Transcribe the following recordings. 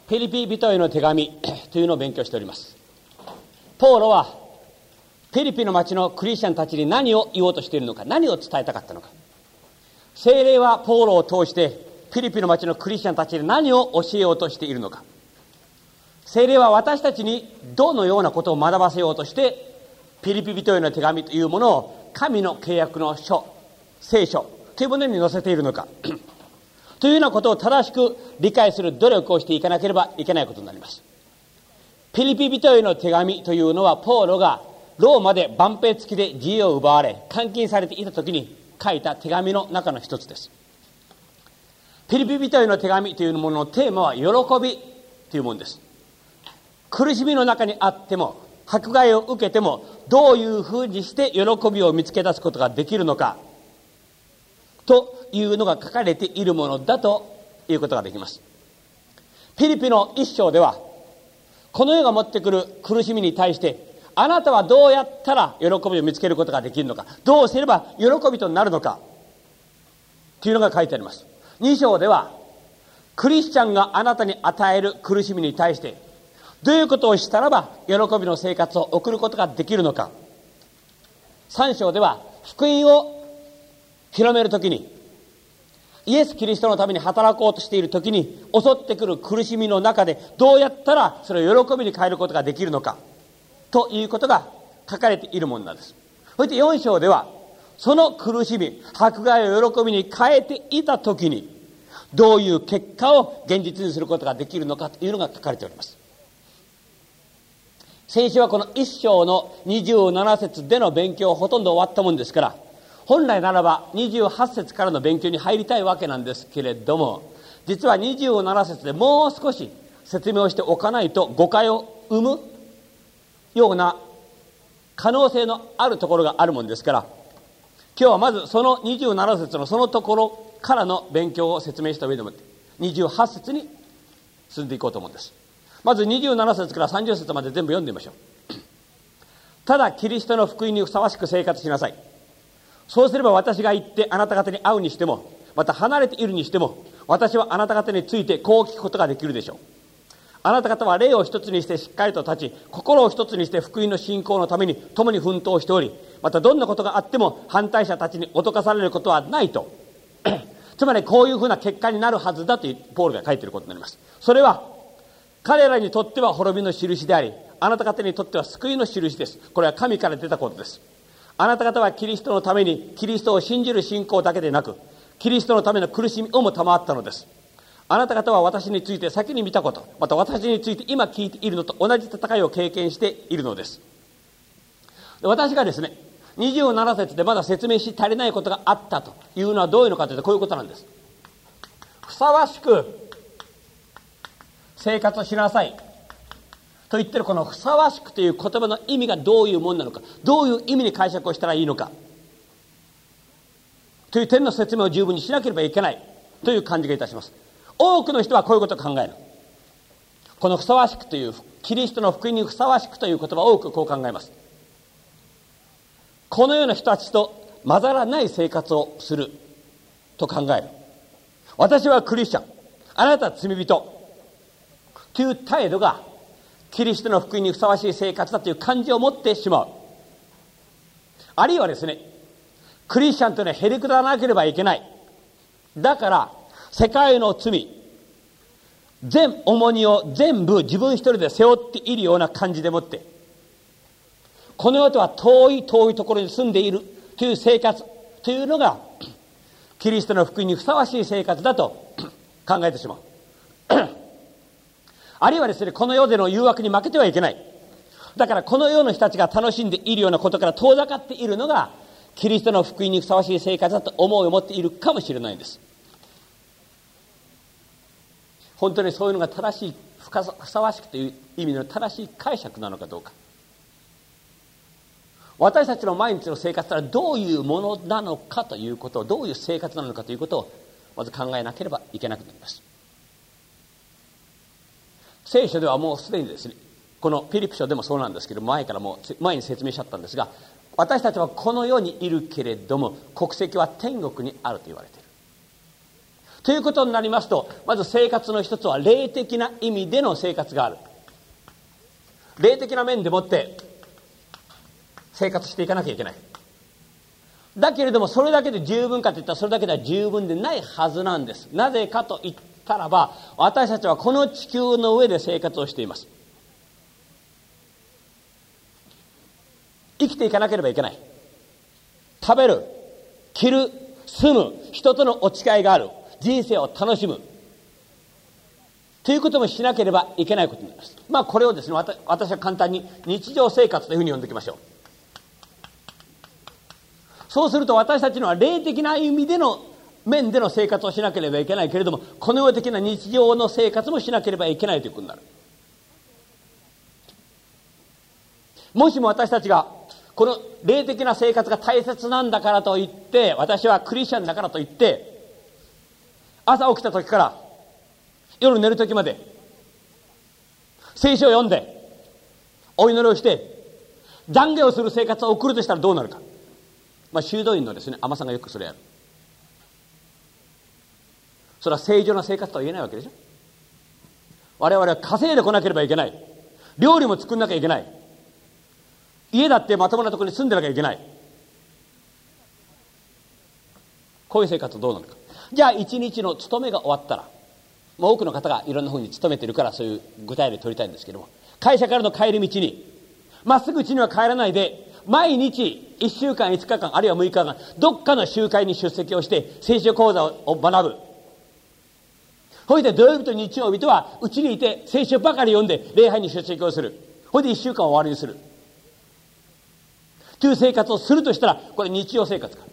ピリピ人への手紙というのを勉強しております。ポーロはピリピの町のクリスチャンたちに何を言おうとしているのか、何を伝えたかったのか。聖霊はポーロを通してピリピの町のクリスチャンたちに何を教えようとしているのか。聖霊は私たちにどのようなことを学ばせようとしてピリピ人への手紙というものを神の契約の書、聖書というものに載せているのかというようなことを正しく理解する努力をしていかなければいけないことになります。ピリピ人への手紙というのはポーロがローマで万兵付きで自由を奪われ監禁されていた時に書いた手紙の中の一つです。ピリピ人への手紙というもののテーマは喜びというものです。苦しみの中にあっても迫害を受けてもどういうふうにして喜びを見つけ出すことができるのかというのが書かれているものだということができます。ピリピの一章ではこの世が持ってくる苦しみに対してあなたはどうやったら喜びを見つけることができるのか、どうすれば喜びとなるのかというのが書いてあります。2章ではクリスチャンがあなたに与える苦しみに対してどういうことをしたらば喜びの生活を送ることができるのか。3章では福音を広めるときにイエス・キリストのために働こうとしているときに襲ってくる苦しみの中でどうやったらそれを喜びに変えることができるのかということが書かれているものなんです。そして4章ではその苦しみ、迫害を喜びに変えていたときにどういう結果を現実にすることができるのかというのが書かれております。先週はこの1章の27節での勉強ほとんど終わったもんですから、本来ならば28節からの勉強に入りたいわけなんですけれども、実は27節でもう少し説明をしておかないと誤解を生むような可能性のあるところがあるもんですから、今日はまずその27節のそのところからの勉強を説明した上でもって28節に進んでいこうと思うんです。まず27節から30節まで全部読んでみましょう。ただキリストの福音にふさわしく生活しなさい。そうすれば私が行ってあなた方に会うにしても、また離れているにしても、私はあなた方についてこう聞くことができるでしょう。あなた方は霊を一つにしてしっかりと立ち、心を一つにして福音の信仰のために共に奮闘しており、またどんなことがあっても反対者たちに脅かされることはないとつまりこういうふうな結果になるはずだとポールが書いていることになります。それは彼らにとっては滅びの印であり、あなた方にとっては救いの印です。これは神から出たことです。あなた方はキリストのためにキリストを信じる信仰だけでなく、キリストのための苦しみをも賜ったのです。あなた方は私について先に見たこと、また私について今聞いているのと同じ戦いを経験しているのです。私がですね、27節でまだ説明し足りないことがあったというのはどういうのかというと、こういうことなんです。ふさわしく生活しなさいと言ってるこのふさわしくという言葉の意味がどういうものなのか、どういう意味に解釈をしたらいいのかという点の説明を十分にしなければいけないという感じがいたします。多くの人はこういうことを考える。このふさわしくというキリストの福音にふさわしくという言葉を多くこう考えます。このような人たちと混ざらない生活をすると考える。私はクリスチャン、あなたは罪人という態度がキリストの福音にふさわしい生活だという感じを持ってしまう。あるいはですね、クリスチャンというのはへりくだらなければいけない。だから世界の罪全重荷を全部自分一人で背負っているような感じでもって、この世とは遠い遠いところに住んでいるという生活というのがキリストの福音にふさわしい生活だと考えてしまう。あるいはですね、この世での誘惑に負けてはいけない。だからこの世の人たちが楽しんでいるようなことから遠ざかっているのがキリストの福音にふさわしい生活だと思いを持っているかもしれないんです。本当にそういうのが正しい、ふさわしくという意味の正しい解釈なのかどうか。私たちの毎日の生活はどういうものなのかということを、どういう生活なのかということをまず考えなければいけなくなります。聖書ではもうすでにですね、このピリピ書でもそうなんですけど、前に説明しちゃったんですが、私たちはこの世にいるけれども国籍は天国にあると言われている。 ということになりますと、まず生活の一つは霊的な意味での生活がある。霊的な面でもって生活していかなきゃいけない。だけれどもそれだけで十分かといったらそれだけでは十分でないはずなんです。なぜかと言ったらば、私たちはこの地球の上で生活をしています。生きていかなければいけない。食べる、着る、住む、人とのお誓いがある、人生を楽しむということもしなければいけないことになります。まあこれをですね、私は簡単に日常生活というふうに呼んでおきましょう。そうすると私たちのは霊的な意味での面での生活をしなければいけないけれども、この世的な日常の生活もしなければいけないということになる。もしも私たちがこの霊的な生活が大切なんだからといって、私はクリスチャンだからといって、朝起きた時から夜寝る時まで聖書を読んでお祈りをして懺悔をする生活を送るとしたらどうなるか。まあ修道院のですね、尼さんがよくそれやる。それは正常な生活とは言えないわけでしょ。我々は稼いでこなければいけない。料理も作んなきゃいけない。家だってまともなところに住んでなきゃいけない。こういう生活どうなのか。じゃあ一日の勤めが終わったら、もう多くの方がいろんなふうに勤めてるからそういう具体例取りたいんですけども、会社からの帰り道にまっすぐ家には帰らないで、毎日1週間5日間あるいは6日間どっかの集会に出席をして聖書講座を学ぶ。ほいで土曜日と日曜日とはうちにいて聖書ばかり読んで礼拝に出席をする。ほいで1週間を終わりにするという生活をするとしたら、これ日常生活か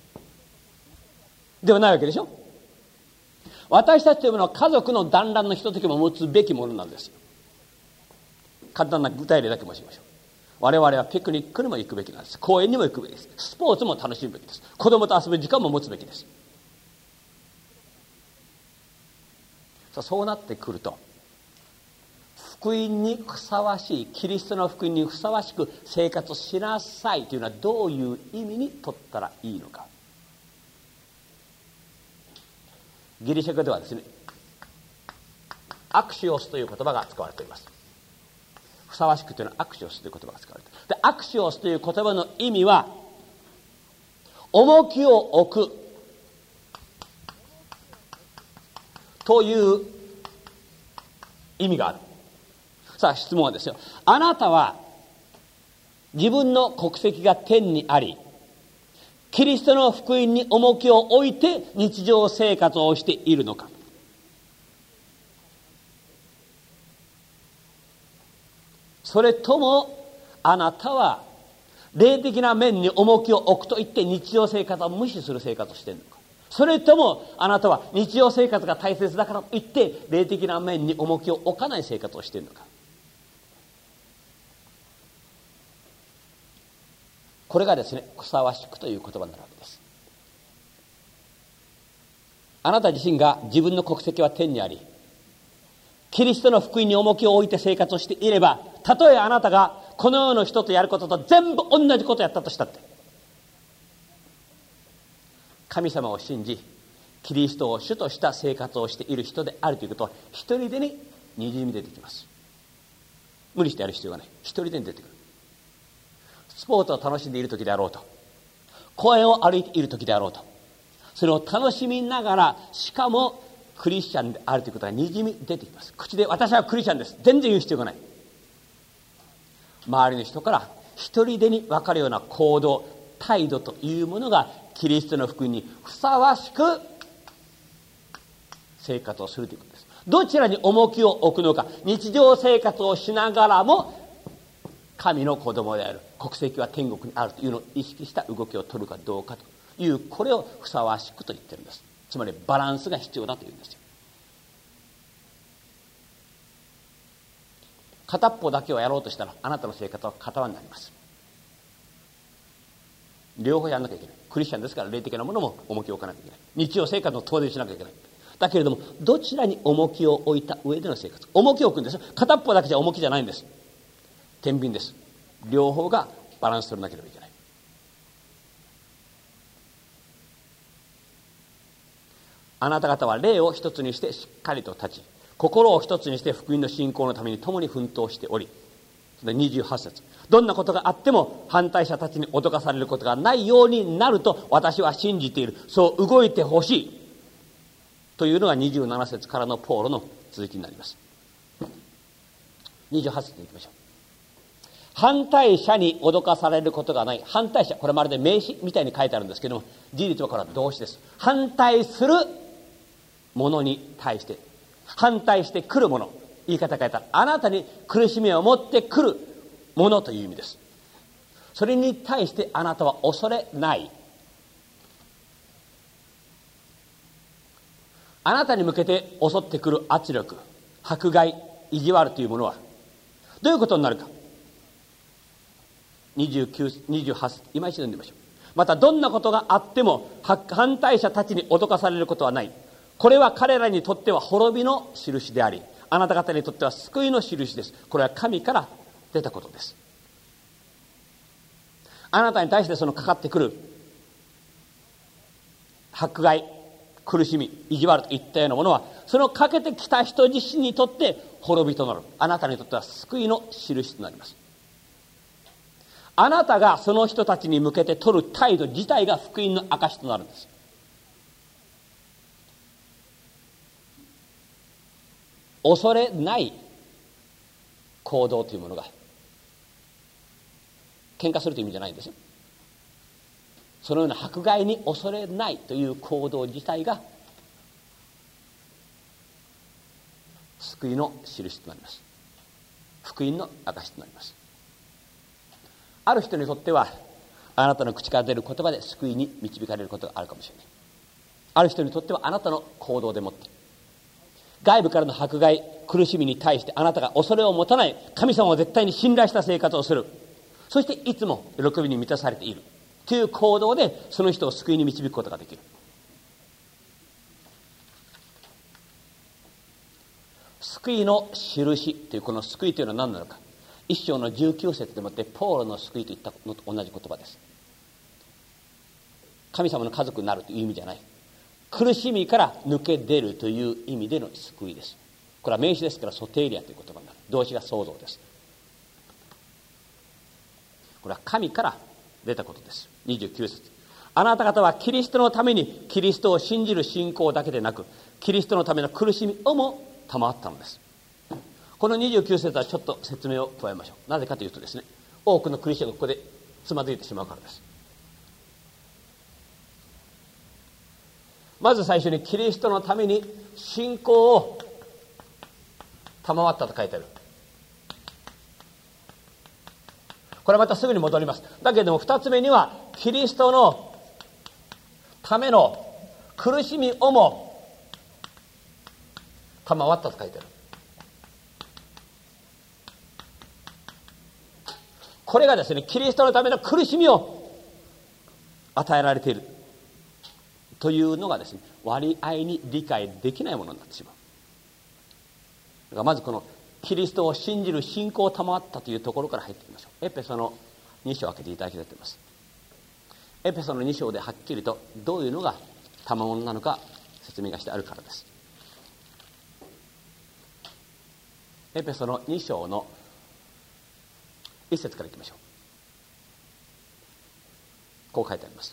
ではないわけでしょ。私たちというものは家族の団らんのひとときも持つべきものなんですよ。簡単な具体例だけ申しましょう。我々はピクニックにも行くべきなんです。公園にも行くべきです。スポーツも楽しむべきです。子供と遊ぶ時間も持つべきです。そうなってくると、福音にふさわしい、キリストの福音にふさわしく生活しなさいというのはどういう意味に取ったらいいのか。ギリシャ語ではですね、アクシオスという言葉が使われています。ふさわしくというのはアクシオスという言葉が使われています。で、アクシオスという言葉の意味は、重きを置くという意味がある。さあ質問はですよ、あなたは自分の国籍が天にあり、キリストの福音に重きを置いて日常生活をしているのか。それともあなたは霊的な面に重きを置くと言って日常生活を無視する生活をしているのか。それともあなたは日常生活が大切だからと言って霊的な面に重きを置かない生活をしているのか。これがですね、ふさわしくという言葉になるわけです。あなた自身が自分の国籍は天にあり、キリストの福音に重きを置いて生活をしていれば、たとえあなたがこの世の人とやることと全部同じことをやったとしたって、神様を信じキリストを主とした生活をしている人であるということは一人でににじみ出てきます。無理してやる必要がない。一人でに出てくる。スポーツを楽しんでいる時であろうと、公園を歩いている時であろうと、それを楽しみながら、しかもクリスチャンであるということがにじみ出てきます。口で私はクリスチャンです、全然言う必要がない。周りの人から一人でに分かるような行動、態度というものがキリストの福音にふさわしく生活をするということです。どちらに重きを置くのか。日常生活をしながらも神の子供である、国籍は天国にあるというのを意識した動きを取るかどうかという、これをふさわしくと言ってるんです。つまりバランスが必要だというんですよ。片っぽだけをやろうとしたらあなたの生活は片輪になります。両方やらなきゃいけない。クリスチャンですから霊的なものも重きを置かなきゃいけない。日常生活も当然しなきゃいけない。だけれどもどちらに重きを置いた上での生活。重きを置くんですよ。片っぽだけじゃ重きじゃないんです。天秤です。両方がバランス取らなければいけない。 あなた方は霊を一つにしてしっかりと立ち、心を一つにして福音の信仰のために共に奮闘しており、28節、どんなことがあっても反対者たちに脅かされることがないようになると私は信じている。そう動いてほしいというのが27節からのポーロの続きになります。28節に行きましょう。反対者に脅かされることがない。反対者、これまるで名詞みたいに書いてあるんですけども、事実はこれは動詞です。反対するものに対して、反対してくるもの、言い方変えたらあなたに苦しみを持ってくるものという意味です。それに対してあなたは恐れない。あなたに向けて襲ってくる圧力、迫害、意地悪というものはどういうことになるか。29、28、今一度読んでみましょう。またどんなことがあっても反対者たちに脅かされることはない。これは彼らにとっては滅びの印であり、あなた方にとっては救いの印です。これは神から出たことです。あなたに対してそのかかってくる迫害、苦しみ、意地悪といったようなものは、そのかけてきた人自身にとって滅びとなる。あなたにとっては救いの印となります。あなたがその人たちに向けて取る態度自体が福音の証となるんです。恐れない行動というものが、喧嘩するという意味じゃないんですよ。そのような迫害に恐れないという行動自体が救いの印となります。福音の証となります。ある人にとってはあなたの口から出る言葉で救いに導かれることがあるかもしれない。ある人にとってはあなたの行動でもって外部からの迫害、苦しみに対してあなたが恐れを持たない、神様を絶対に信頼した生活をする、そしていつも喜びに満たされているという行動でその人を救いに導くことができる。救いの印というこの救いというのは何なのか。一章の19節でもってポーロの救いといったのと同じ言葉です。神様の家族になるという意味じゃない。苦しみから抜け出るという意味での救いです。これは名詞ですからソテーリアという言葉になる。動詞が創造です。これは神から出たことです。29節、あなた方はキリストのためにキリストを信じる信仰だけでなく、キリストのための苦しみをも賜ったのです。この29節はちょっと説明を加えましょう。なぜかというとですね、多くのクリスチャンがここでつまずいてしまうからです。まず最初にキリストのために信仰を賜ったと書いてある。これはまたすぐに戻ります。だけども二つ目にはキリストのための苦しみをも賜ったと書いてある。これがですね、キリストのための苦しみを与えられているというのがですね、割合に理解できないものになってしまう。だからまずこのキリストを信じる信仰を賜ったというところから入っていきましょう。エペソの2章を開けていただきたいと思います。エペソの2章ではっきりとどういうのが賜物なのか説明がしてあるからです。エペソの2章の1節からいきましょう。こう書いてあります。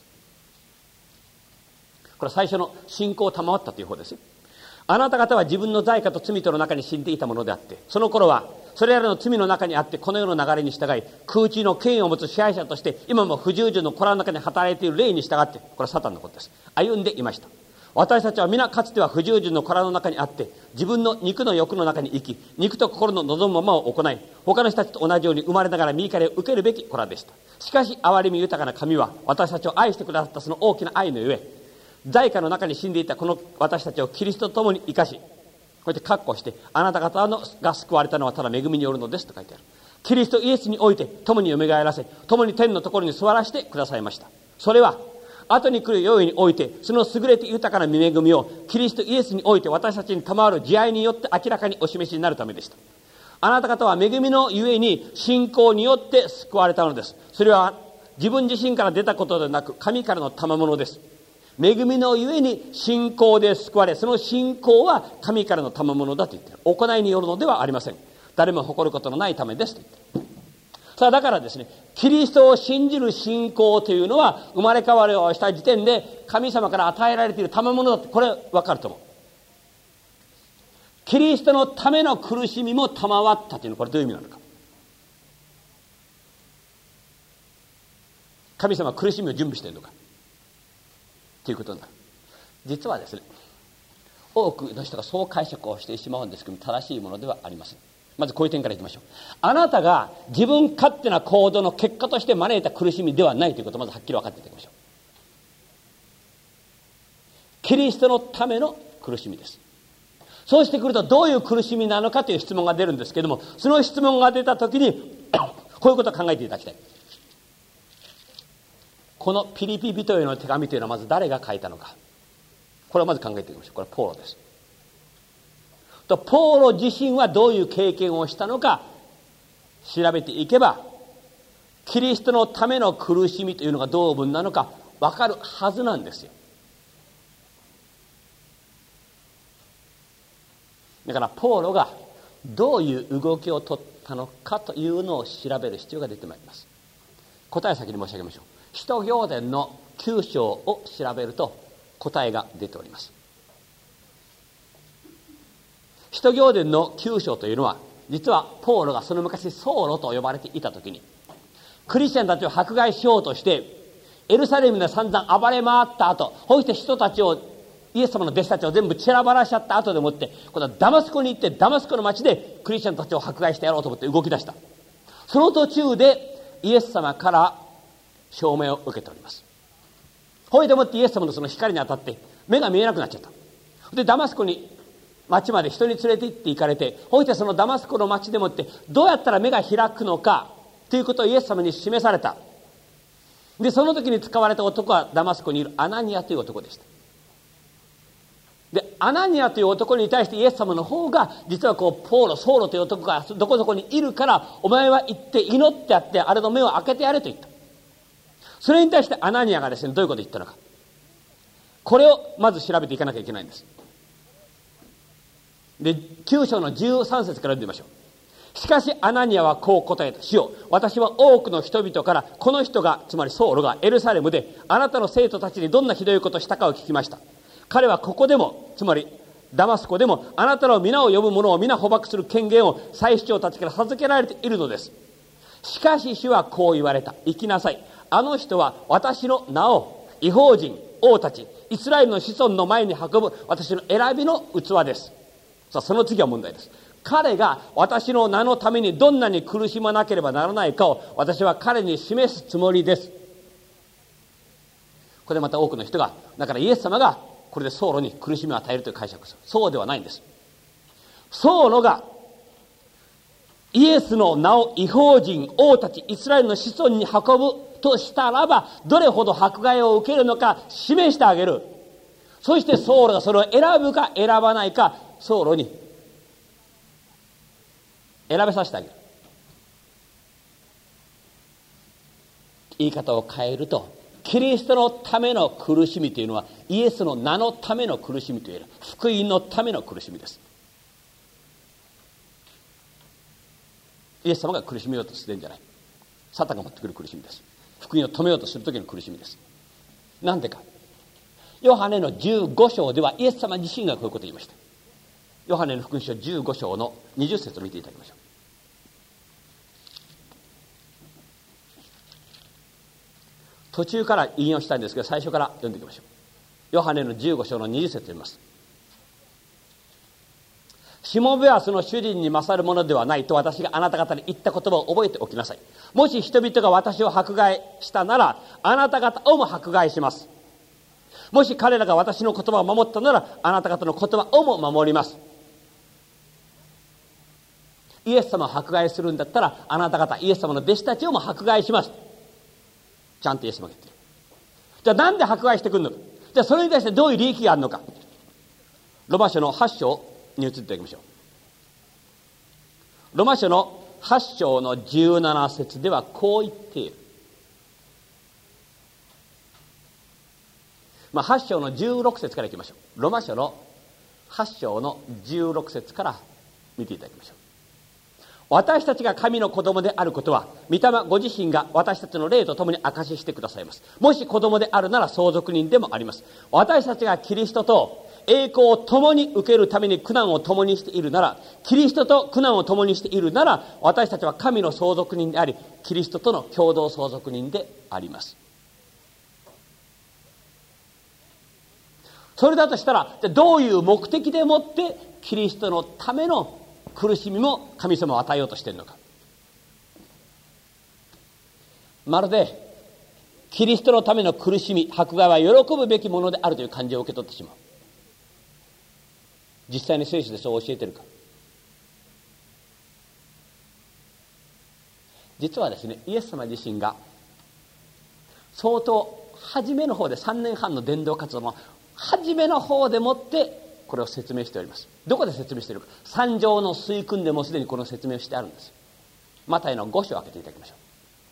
これは最初の信仰を賜ったという方ですよ。あなた方は自分の罪過と罪との中に死んでいたものであって、その頃はそれらの罪の中にあってこの世の流れに従い、空中の権威を持つ支配者として今も不従順の子らの中に働いている霊に従って、これはサタンのことです。歩んでいました。私たちは皆かつては不従順の子らの中にあって自分の肉の欲の中に生き、肉と心の望むままを行い、他の人たちと同じように生まれながら身怒りを受けるべき子らでした。しかし憐れみ豊かな神は私たちを愛してくださったその大きな愛のゆえ、罪過の中に死んでいたこの私たちをキリストと共に生かし、こうやって括弧して、あなた方が救われたのはただ恵みによるのですと書いてある。キリストイエスにおいて共によみがえらせ、共に天のところに座らせてくださいました。それは後に来る世においてその優れて豊かな恵みをキリストイエスにおいて私たちに賜る慈愛によって明らかにお示しになるためでした。あなた方は恵みのゆえに信仰によって救われたのです。それは自分自身から出たことでなく神からの賜物です。 恵みのゆえに信仰で救われ、その信仰は神からの賜物だと言っている。行いによるのではありません。誰も誇ることのないためですと言っている。さあだからですね、キリストを信じる信仰というのは生まれ変わりをした時点で神様から与えられている賜物だって、これ分かると思う。キリストのための苦しみも賜ったというのはこれどういう意味なのか。神様は苦しみを準備しているのかということになる。実はですね、多くの人がそう解釈をしてしまうんですけども、正しいものではありません。まずこういう点からいきましょう。あなたが自分勝手な行動の結果として招いた苦しみではないということをまずはっきり分かっていただきましょう。キリストのための苦しみです。そうしてくるとどういう苦しみなのかという質問が出るんですけれども、その質問が出たときにこういうことを考えていただきたい。このピリピ人への手紙というのはまず誰が書いたのか、これをまず考えていきましょう。これはポーロです。とポーロ自身はどういう経験をしたのか調べていけば、キリストのための苦しみというのがどういう分なのか分かるはずなんですよ。だからポーロがどういう動きを取ったのかというのを調べる必要が出てまいります。答えを先に申し上げましょう。使徒行伝の9章を調べると答えが出ております。使徒行伝の9章というのは、実はポーロがその昔ソーロと呼ばれていた時に、クリスチャンたちを迫害しようとしてエルサレムで散々暴れ回った後、そして人たちを、イエス様の弟子たちを全部散らばらしちゃった後でもって、今度はダマスコに行って、ダマスコの町でクリスチャンたちを迫害してやろうと思って動き出した。その途中でイエス様から証明を受けております。ほいでもってイエス様のその光に当たって目が見えなくなっちゃった。でダマスコに町まで人に連れて行って行かれて、ほいでそのダマスコの町でもってどうやったら目が開くのかということをイエス様に示された。でその時に使われた男はダマスコにいるアナニアという男でした。でアナニアという男に対してイエス様の方が、実はこうポーロ、ソーロという男がどこどこにいるから、お前は行って祈ってやって、あれの目を開けてやれと言った。それに対してアナニアがですね、どういうことを言ったのか、これをまず調べていかなきゃいけないんです。で9章の13節から読んでみましょう。しかしアナニアはこう答えた。主よ、私は多くの人々からこの人が、つまりソーロがエルサレムであなたの生徒たちにどんなひどいことをしたかを聞きました。彼はここでも、つまりダマスコでも、あなたの皆を呼ぶ者を皆捕獲する権限を祭司長たちから授けられているのです。しかし主はこう言われた。行きなさい。あの人は私の名を異邦人、王たち、イスラエルの子孫の前に運ぶ私の選びの器です。さあその次は問題です。彼が私の名のためにどんなに苦しまなければならないかを私は彼に示すつもりです。これでまた多くの人が、だからイエス様がこれでソーロに苦しみを与えるという解釈です。そうではないんです。ソーロがイエスの名を異邦人、王たち、イスラエルの子孫に運ぶとしたらば、どれほど迫害を受けるのか示してあげる。そしてソーロがそれを選ぶか選ばないか、ソーロに選べさせてあげる。言い方を変えると、キリストのための苦しみというのはイエスの名のための苦しみというより福音のための苦しみです。イエス様が苦しめようとしてるんじゃない。サタンが持ってくる苦しみです。福音を止めようとする時の苦しみです。なんでか。ヨハネの15章ではイエス様自身がこういうことを言いました。ヨハネの福音書15章の20節を見ていただきましょう。途中から引用したいんですけど、最初から読んでいきましょう。ヨハネの15章の20節を読みます。しもべはその主人に勝るものではないと私があなた方に言った言葉を覚えておきなさい。もし人々が私を迫害したなら、あなた方をも迫害します。もし彼らが私の言葉を守ったなら、あなた方の言葉をも守ります。イエス様を迫害するんだったら、あなた方、イエス様の弟子たちをも迫害します。ちゃんとイエス様が言ってる。じゃあなんで迫害してくるのか。じゃあそれに対してどういう利益があるのか。ロマ書の8章に移っていただきましょう。ロマ書の8章の17節ではこう言っている。 8章の16節からいきましょう。ロマ書の8章の16節から見ていただきましょう。私たちが神の子供であることは、御霊ご自身が私たちの霊と共に証ししてくださいます。もし子供であるなら相続人でもあります。私たちがキリストと栄光を共に受けるために苦難を共にしているなら、キリストと苦難を共にしているなら、私たちは神の相続人であり、キリストとの共同相続人であります。それだとしたら、どういう目的でもってキリストのための苦しみも神様を与えようとしているのか。まるでキリストのための苦しみ、迫害は喜ぶべきものであるという感じを受け取ってしまう。実際に聖書でそう教えているか。実はですね、イエス様自身が相当初めの方で、3年半の伝道活動の初めの方でもってこれを説明しております。どこで説明しているか。三条の水訓でもすでにこの説明をしてあるんです。マタイの5章を開けていただきましょ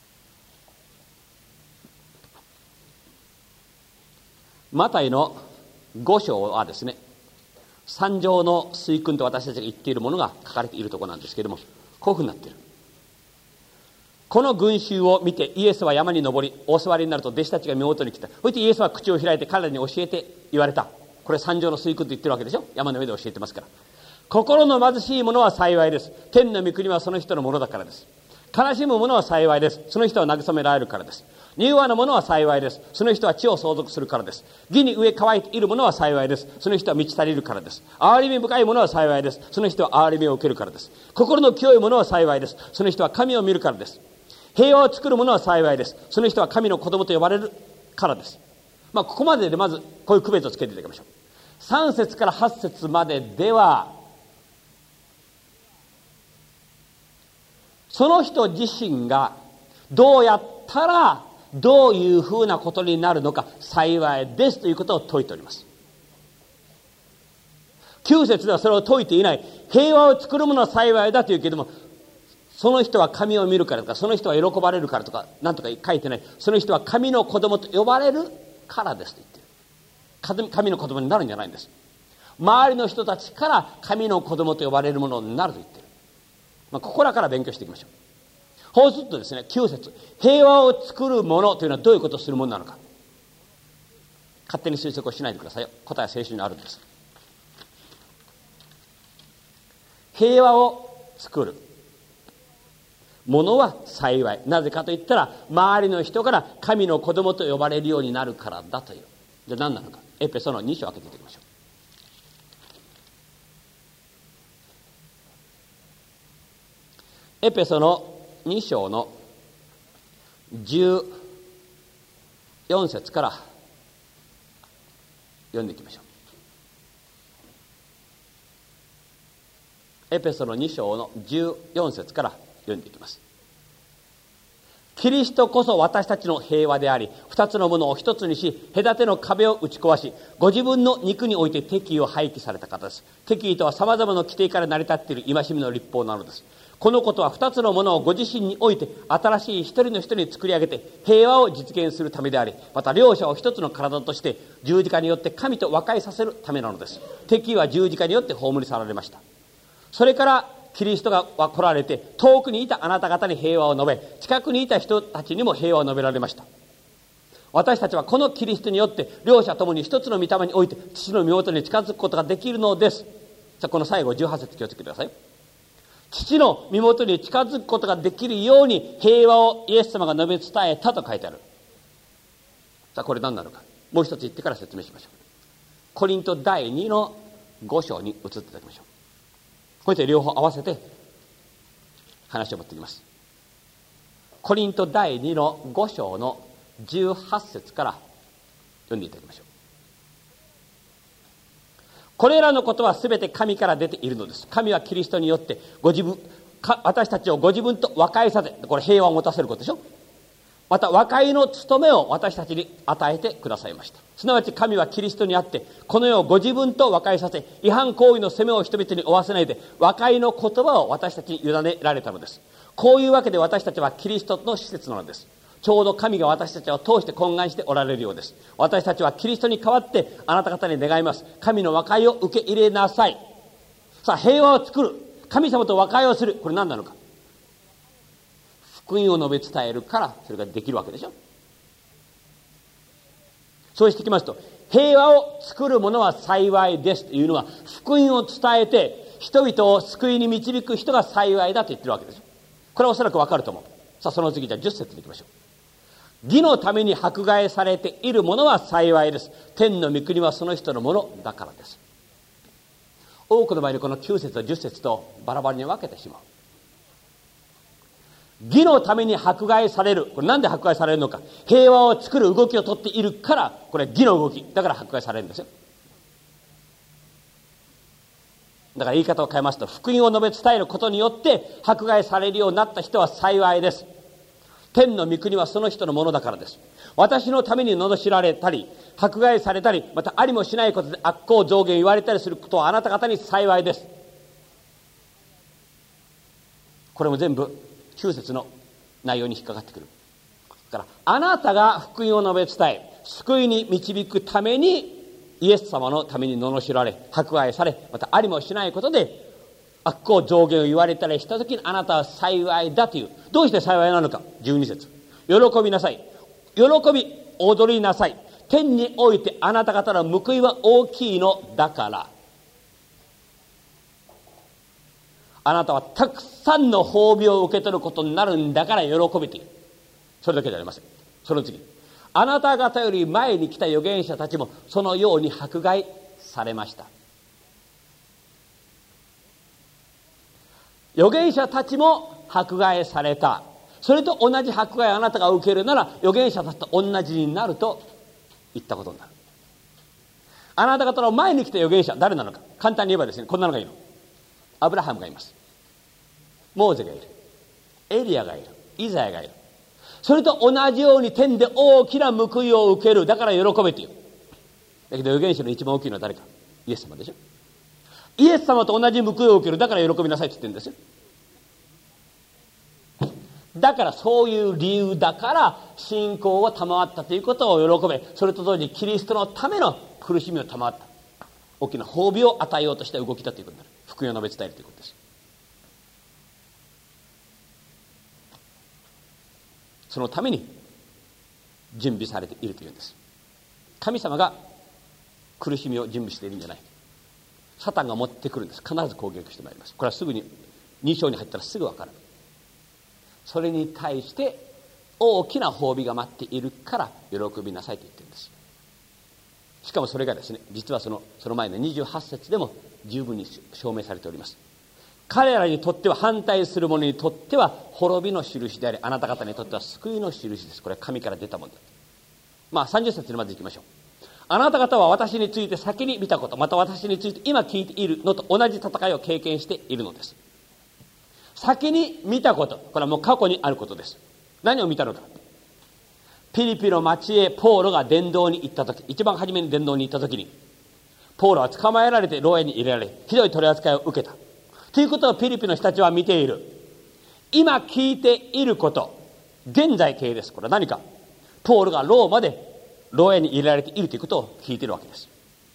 う。マタイの5章はですね、三条の水訓と私たちが言っているものが書かれているところなんですけれども、こういうふうになっている。この群衆を見てイエスは山に登り、お座りになると弟子たちが見事に来た。そしてイエスは口を開いて彼らに教えて言われた。これ三条の水訓と言ってるわけでしょ。山の上で教えてますから。心の貧しい者は幸いです。天の御国はその人のものだからです。悲しむ者は幸いです。その人は慰められるからです。柔和な者は幸いです。その人は地を相続するからです。義に飢え渇いている者は幸いです。その人は満ち足りるからです。憐れみ深い者は幸いです。その人は憐れみを受けるからです。心の清い者は幸いです。その人は神を見るからです。平和を作る者は幸いです。その人は神の子供と呼ばれるからです。ここまででまずこういう区別をつけていただきましょう。3節から8節まででは、その人自身がどうやったらどういうふうなことになるのか幸いですということを説いております。9節ではそれを説いていない。平和を作る者は幸いだというけれども、その人は神を見るからとか、その人は喜ばれるからとか、なんとか書いてない。その人は神の子供と呼ばれるからですと言っている。神の子供になるんじゃないんです。周りの人たちから神の子供と呼ばれるものになると言っている。ここらから勉強していきましょう。そうするとですね、9節、平和を作るものというのはどういうことをするものなのか。勝手に推測をしないでくださいよ。答えは聖書にあるんです。平和を作るものは幸い。なぜかと言ったら、周りの人から神の子供と呼ばれるようになるからだという。じゃあ何なのか。エペソの2章を開けていきましょう。エペソの2章の14節から読んでいきましょう。エペソの2章の14節から読んでいきます。キリストこそ私たちの平和であり、二つのものを一つにし、隔ての壁を打ち壊し、ご自分の肉において敵意を廃棄された方です。敵意とは様々な規定から成り立っている戒めの律法なのです。このことは二つのものをご自身において新しい一人の人に作り上げて平和を実現するためであり、また両者を一つの体として十字架によって神と和解させるためなのです。敵意は十字架によって葬り去られました。それからキリストが来られて、遠くにいたあなた方に平和を述べ、近くにいた人たちにも平和を述べられました。私たちはこのキリストによって両者ともに一つの御霊において父の身元に近づくことができるのです。さあこの最後18節気をつけてください。父の身元に近づくことができるように平和をイエス様が述べ伝えたと書いてある。さあこれ何なのか、もう一つ言ってから説明しましょう。コリント第2の5章に移っていただきましょう。こうやって両方合わせて話を持ってきます。コリント第2の5章の18節から読んでいただきましょう。これらのことはすべて神から出ているのです。神はキリストによって私たちをご自分と和解させ、これ平和を持たせることでしょ。また和解の務めを私たちに与えてくださいました。すなわち神はキリストにあってこの世をご自分と和解させ、違反行為の責めを人々に負わせないで和解の言葉を私たちに委ねられたのです。こういうわけで私たちはキリストの施設なのです。 ちょうど神が私たちを通して懇願しておられるようです。私たちはキリストに代わってあなた方に願います。神の和解を受け入れなさい。さあ、平和を作る。神様と和解をする。これ何なのか。福音を述べ伝えるからそれができるわけでしょ。そうしてきますと、平和を作る者は幸いですというのは、福音を伝えて人々を救いに導く人が幸いだと言ってるわけです。これはおそらくわかると思う。さあ、その次じゃあ10節でいきましょう。義のために迫害されている者は幸いです。天の御国はその人のものだからです。多くの場合にこの9節と10節とバラバラに分けてしまう。義のために迫害される。これなんで迫害されるのか。平和を作る動きをとっているから、これ義の動き。だから迫害されるんですよ。だから言い方を変えますと、福音を述べ伝えることによって迫害されるようになった人は幸いです。天の御国はその人のものだからです。私のために罵られたり、迫害されたり、またありもしないことで悪行増減言われたりすることはあなた方に幸いです。これも全部9節の内容に引っかかってくる。だからあなたが福音を述べ伝え、救いに導くためにイエス様のために罵られ、迫害され、またありもしないことで悪行増減を言われたりしたときにあなたは幸いだという。どうして幸いなのか。12節。喜びなさい。喜び、踊りなさい。天においてあなた方の報いは大きいのだから。あなたはたくさんの褒美を受け取ることになるんだから喜びという。それだけじゃありません。その次。あなた方より前に来た預言者たちもそのように迫害されました。預言者たちも迫害された。それと同じ迫害をあなたが受けるなら預言者たちと同じになると言ったことになる。あなた方の前に来た預言者誰なのか。簡単に言えばですね、こんなのがいる。アブラハムがいます。モーゼがいる。エリアがいる。イザヤがいる。それと同じように天で大きな報いを受ける。だから喜べという。だけど預言者の一番大きいのは誰か。イエス様でしょ。イエス様と同じ報いを受ける。だから喜びなさいって言ってるんですよ。だからそういう理由だから信仰を賜ったということを喜べ。それと同時にキリストのための苦しみを賜った。大きな褒美を与えようとした動きだということになる。福音を述べ伝えるということです。そのために準備されているというんです。神様が苦しみを準備しているんじゃない。サタンが持ってくるんです。必ず攻撃してまいります。これはすぐに2章に入ったらすぐ分かる。それに対して大きな褒美が待っているから喜びなさいと言ってるんです。しかもそれがですね、実はその前の28節でも十分に証明されております。彼らにとっては、反対する者にとっては滅びの印であり、あなた方にとっては救いの印です。これは神から出たものだ。30節にまず行きましょう。あなた方は私について先に見たこと、また私について今聞いているのと同じ戦いを経験しているのです。先に見たこと、これはもう過去にあることです。何を見たのか。ピリピの町へポーロが伝道に行った時、一番初めに伝道に行った時にポーロは捕まえられて牢屋に入れられ、ひどい取り扱いを受けたということをピリピの人たちは見ている。今聞いていること、現在形です。これは何か。ポールがローマで牢屋に入れられているということを聞いているわけです。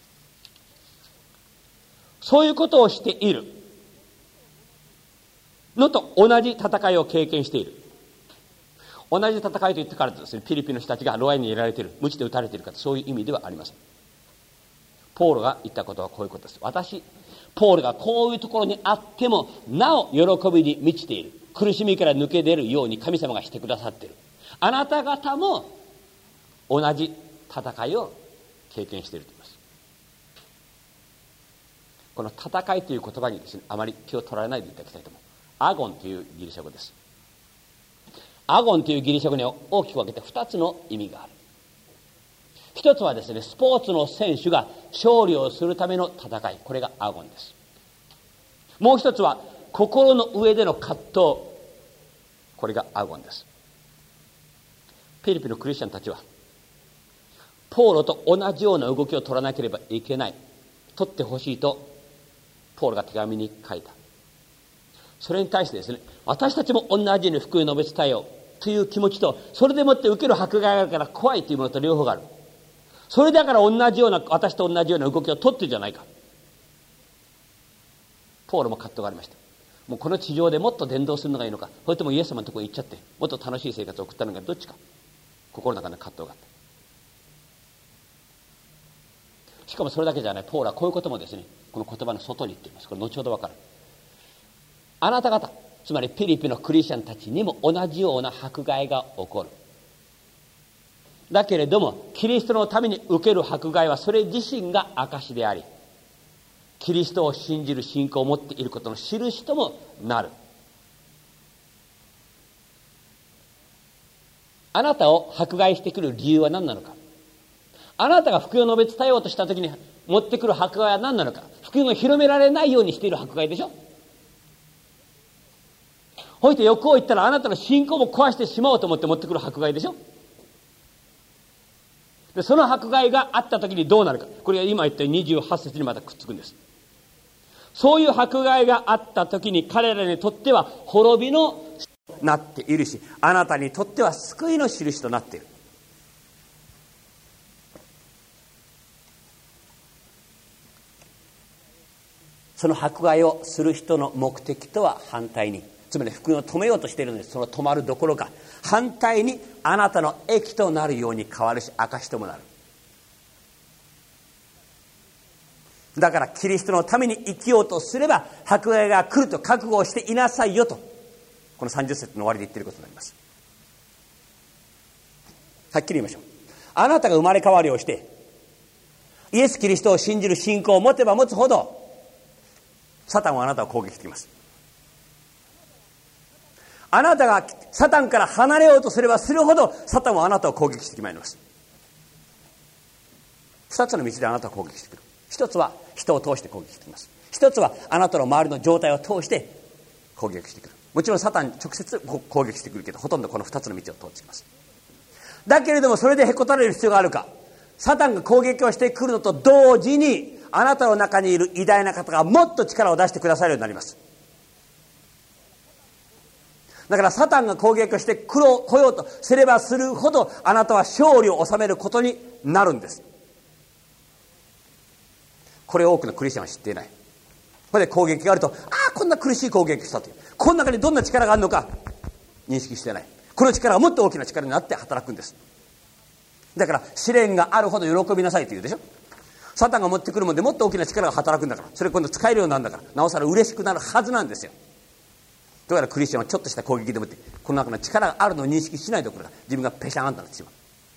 そういうことをしているのと同じ戦いを経験している。同じ戦いと言ってからですね、ピリピの人たちが牢屋に入れられている、鞭で打たれているか、そういう意味ではありません。ポールが言ったことはこういうことです。ポールがこういうところにあってもなお喜びに満ちている。苦しみから抜け出るように神様がしてくださっている。あなた方も同じ戦いを経験していると言います。この戦いという言葉にですね、あまり気を取られないでいただきたいと思う。アゴンというギリシャ語です。アゴンというギリシャ語には大きく分けて2つの意味がある。一つはですね、スポーツの選手が勝利をするための戦い。これがアゴンです。もう一つは心の上での葛藤。これがアゴンです。ピリピのクリスチャンたちはポーロと同じような動きを取らなければいけない。取ってほしいとポールが手紙に書いた。それに対してですね、私たちも同じように福音を述べ伝えようという気持ちと、それでもって受ける迫害があるから怖いというものと両方がある。それだから同じような、私と同じような動きを取ってるじゃないか。ポールも葛藤がありました。もうこの地上でもっと伝道するのがいいのか、それともイエス様のところに行っちゃってもっと楽しい生活を送ったのがどっちか、心の中の葛藤があった。しかもそれだけじゃない、ポールはこういうこともですね、この言葉の外に言っています。これ後ほど分かる。あなた方、つまりピリピのクリスチャンたちにも同じような迫害が起こる。だけれどもキリストのために受ける迫害はそれ自身が証であり、キリストを信じる信仰を持っていることの印ともなる。あなたを迫害してくる理由は何なのか。あなたが福音を述べ伝えようとしたときに持ってくる迫害は何なのか。福音を広められないようにしている迫害でしょ。ほいて欲を言ったらあなたの信仰も壊してしまおうと思って持ってくる迫害でしょ。でその迫害があったときにどうなるか。これは今言った28節にまたくっつくんです。そういう迫害があったときに彼らにとっては滅びのなっているし、あなたにとっては救いの印となっている。その迫害をする人の目的とは反対に、つまり福音を止めようとしているので、その止まるどころか反対にあなたの益となるように変わるし、証ともなる。だからキリストのために生きようとすれば迫害が来ると覚悟をしていなさいよと、この30節の終わりで言っていることになります。はっきり言いましょう。あなたが生まれ変わりをしてイエス・キリストを信じる信仰を持てば持つほどサタンはあなたを攻撃してきます。あなたがサタンから離れようとすればするほどサタンはあなたを攻撃してまいります。二つの道であなたを攻撃してくる。一つは人を通して攻撃してきます。一つはあなたの周りの状態を通して攻撃してくる。もちろんサタンに直接攻撃してくるけど、ほとんどこの二つの道を通ってきます。だけれどもそれでへこたれる必要があるか。サタンが攻撃をしてくるのと同時にあなたの中にいる偉大な方がもっと力を出してくださるようになります。だからサタンが攻撃をして来ようとすればするほどあなたは勝利を収めることになるんです。これを多くのクリスチャンは知っていない。これで攻撃があると、こんな苦しい攻撃をしたという、この中にどんな力があるのか認識していない。この力はもっと大きな力になって働くんです。だから試練があるほど喜びなさいと言うでしょ。サタンが持ってくるもんでもっと大きな力が働くんだから、それ今度使えるようになるんだから、なおさら嬉しくなるはずなんですよ。どうやらクリスチャンはちょっとした攻撃でもってこの中の力があるのを認識しないどころか自分がペシャーンとなってしま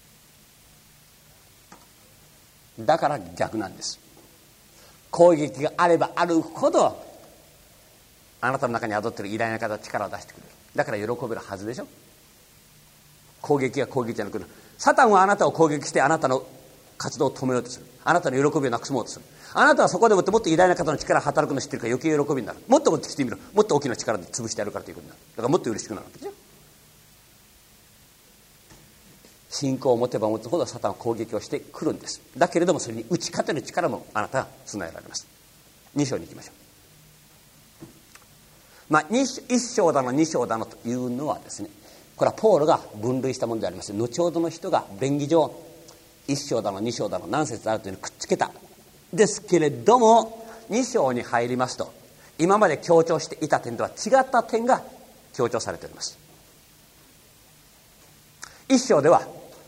う。だから逆なんです。攻撃があればあるほどあなたの中に宿っている偉大な方は力を出してくれる。だから喜べるはずでしょ。攻撃が攻撃じゃなくて、サタンはあなたを攻撃してあなたの活動を止めようとする。あなたの喜びをなくそうとする。あなたはそこでもってもっと偉大な方の力が働くのを知ってるから余計喜びになる。もっと持ってきてみろ。もっと大きな力で潰してやるからということになる。だからもっと嬉しくなるわけですよ。信仰を持てば持つほどサタンは攻撃をしてくるんです。だけれどもそれに打ち勝てる力もあなたは備えられます。2章に行きましょう。1章だの2章だのというのはですね、これはポールが分類したものであります。後ほどの人が便宜上1章だの2章だの何節あるというのをくっつけたですけれども、2章に入りますと今まで強調していた点とは違った点が強調されております。1章では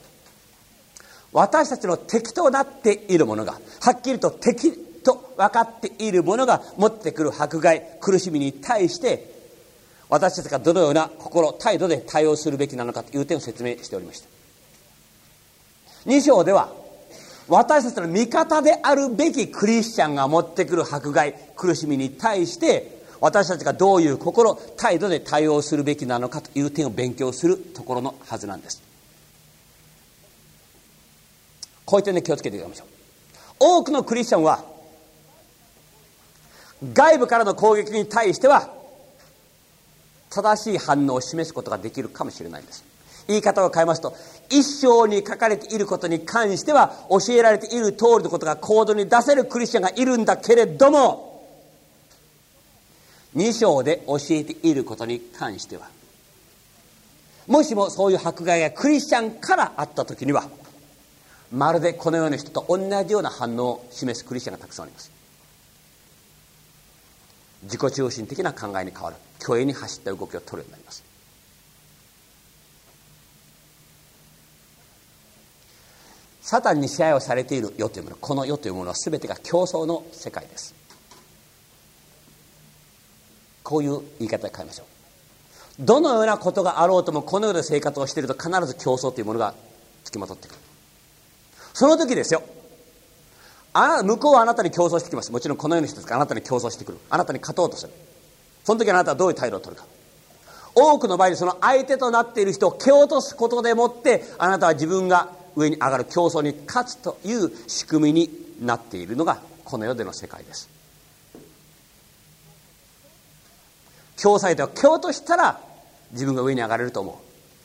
私たちの敵となっているものが、はっきりと敵と分かっているものが持ってくる迫害苦しみに対して私たちがどのような心態度で対応するべきなのかという点を説明しておりました。2章では私たちの味方であるべきクリスチャンが持ってくる迫害苦しみに対して私たちがどういう心態度で対応するべきなのかという点を勉強するところのはずなんです。こういった点で気をつけていきましょう。多くのクリスチャンは外部からの攻撃に対しては正しい反応を示すことができるかもしれないんです。言い方を変えますと、一章に書かれていることに関しては教えられている通りのことが行動に出せるクリスチャンがいるんだけれども、2章で教えていることに関してはもしもそういう迫害がクリスチャンからあった時には、まるでこのような人と同じような反応を示すクリスチャンがたくさんあります。自己中心的な考えに変わる、虚栄に走った動きを取るようになります。サタンに支配をされている世というもの、この世というものは全てが競争の世界です。こういう言い方で変えましょう。どのようなことがあろうとも、このような生活をしていると必ず競争というものがつきまとってくる。その時ですよ、向こうはあなたに競争してきます。もちろんこのような人ですからあなたに競争してくる。あなたに勝とうとする。その時あなたはどういう態度を取るか。多くの場合にその相手となっている人を蹴落とすことでもって、あなたは自分が上に上がる、競争に勝つという仕組みになっているのがこの世での世界です。競争相手を蹴落としたら自分が上に上がれると思う。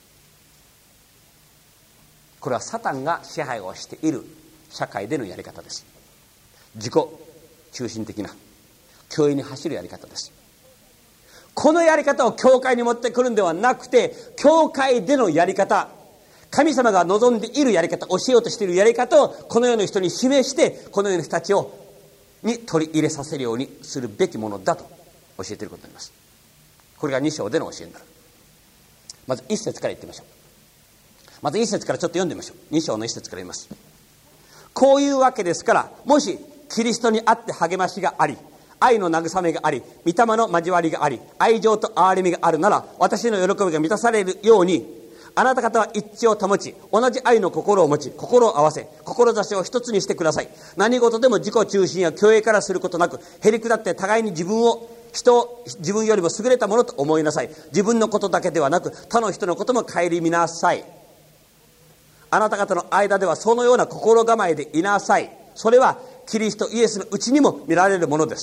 これはサタンが支配をしている社会でのやり方です。自己中心的な教員に走るやり方です。このやり方を教会に持ってくるんではなくて、教会でのやり方、神様が望んでいるやり方、教えようとしているやり方をこのような人に示して、このような人たちに取り入れさせるようにするべきものだと教えていることになります。これが2章での教えになる。まず1節から言ってみましょう。まず1節からちょっと読んでみましょう。2章の1節から言います。こういうわけですから、もしキリストにあって励ましがあり、愛の慰めがあり、御霊の交わりがあり、愛情と憐れみがあるなら、私の喜びが満たされるように、あなた方は一致を保ち、同じ愛の心を持ち、心を合わせ、志を一つにしてください。何事でも自己中心や虚栄からすることなく、へりくだって互いに自分よりも優れたものと思いなさい。自分のことだけではなく、他の人のことも顧みなさい。あなた方の間ではそのような心構えでいなさい。それはキリストイエスのうちにも見られるものです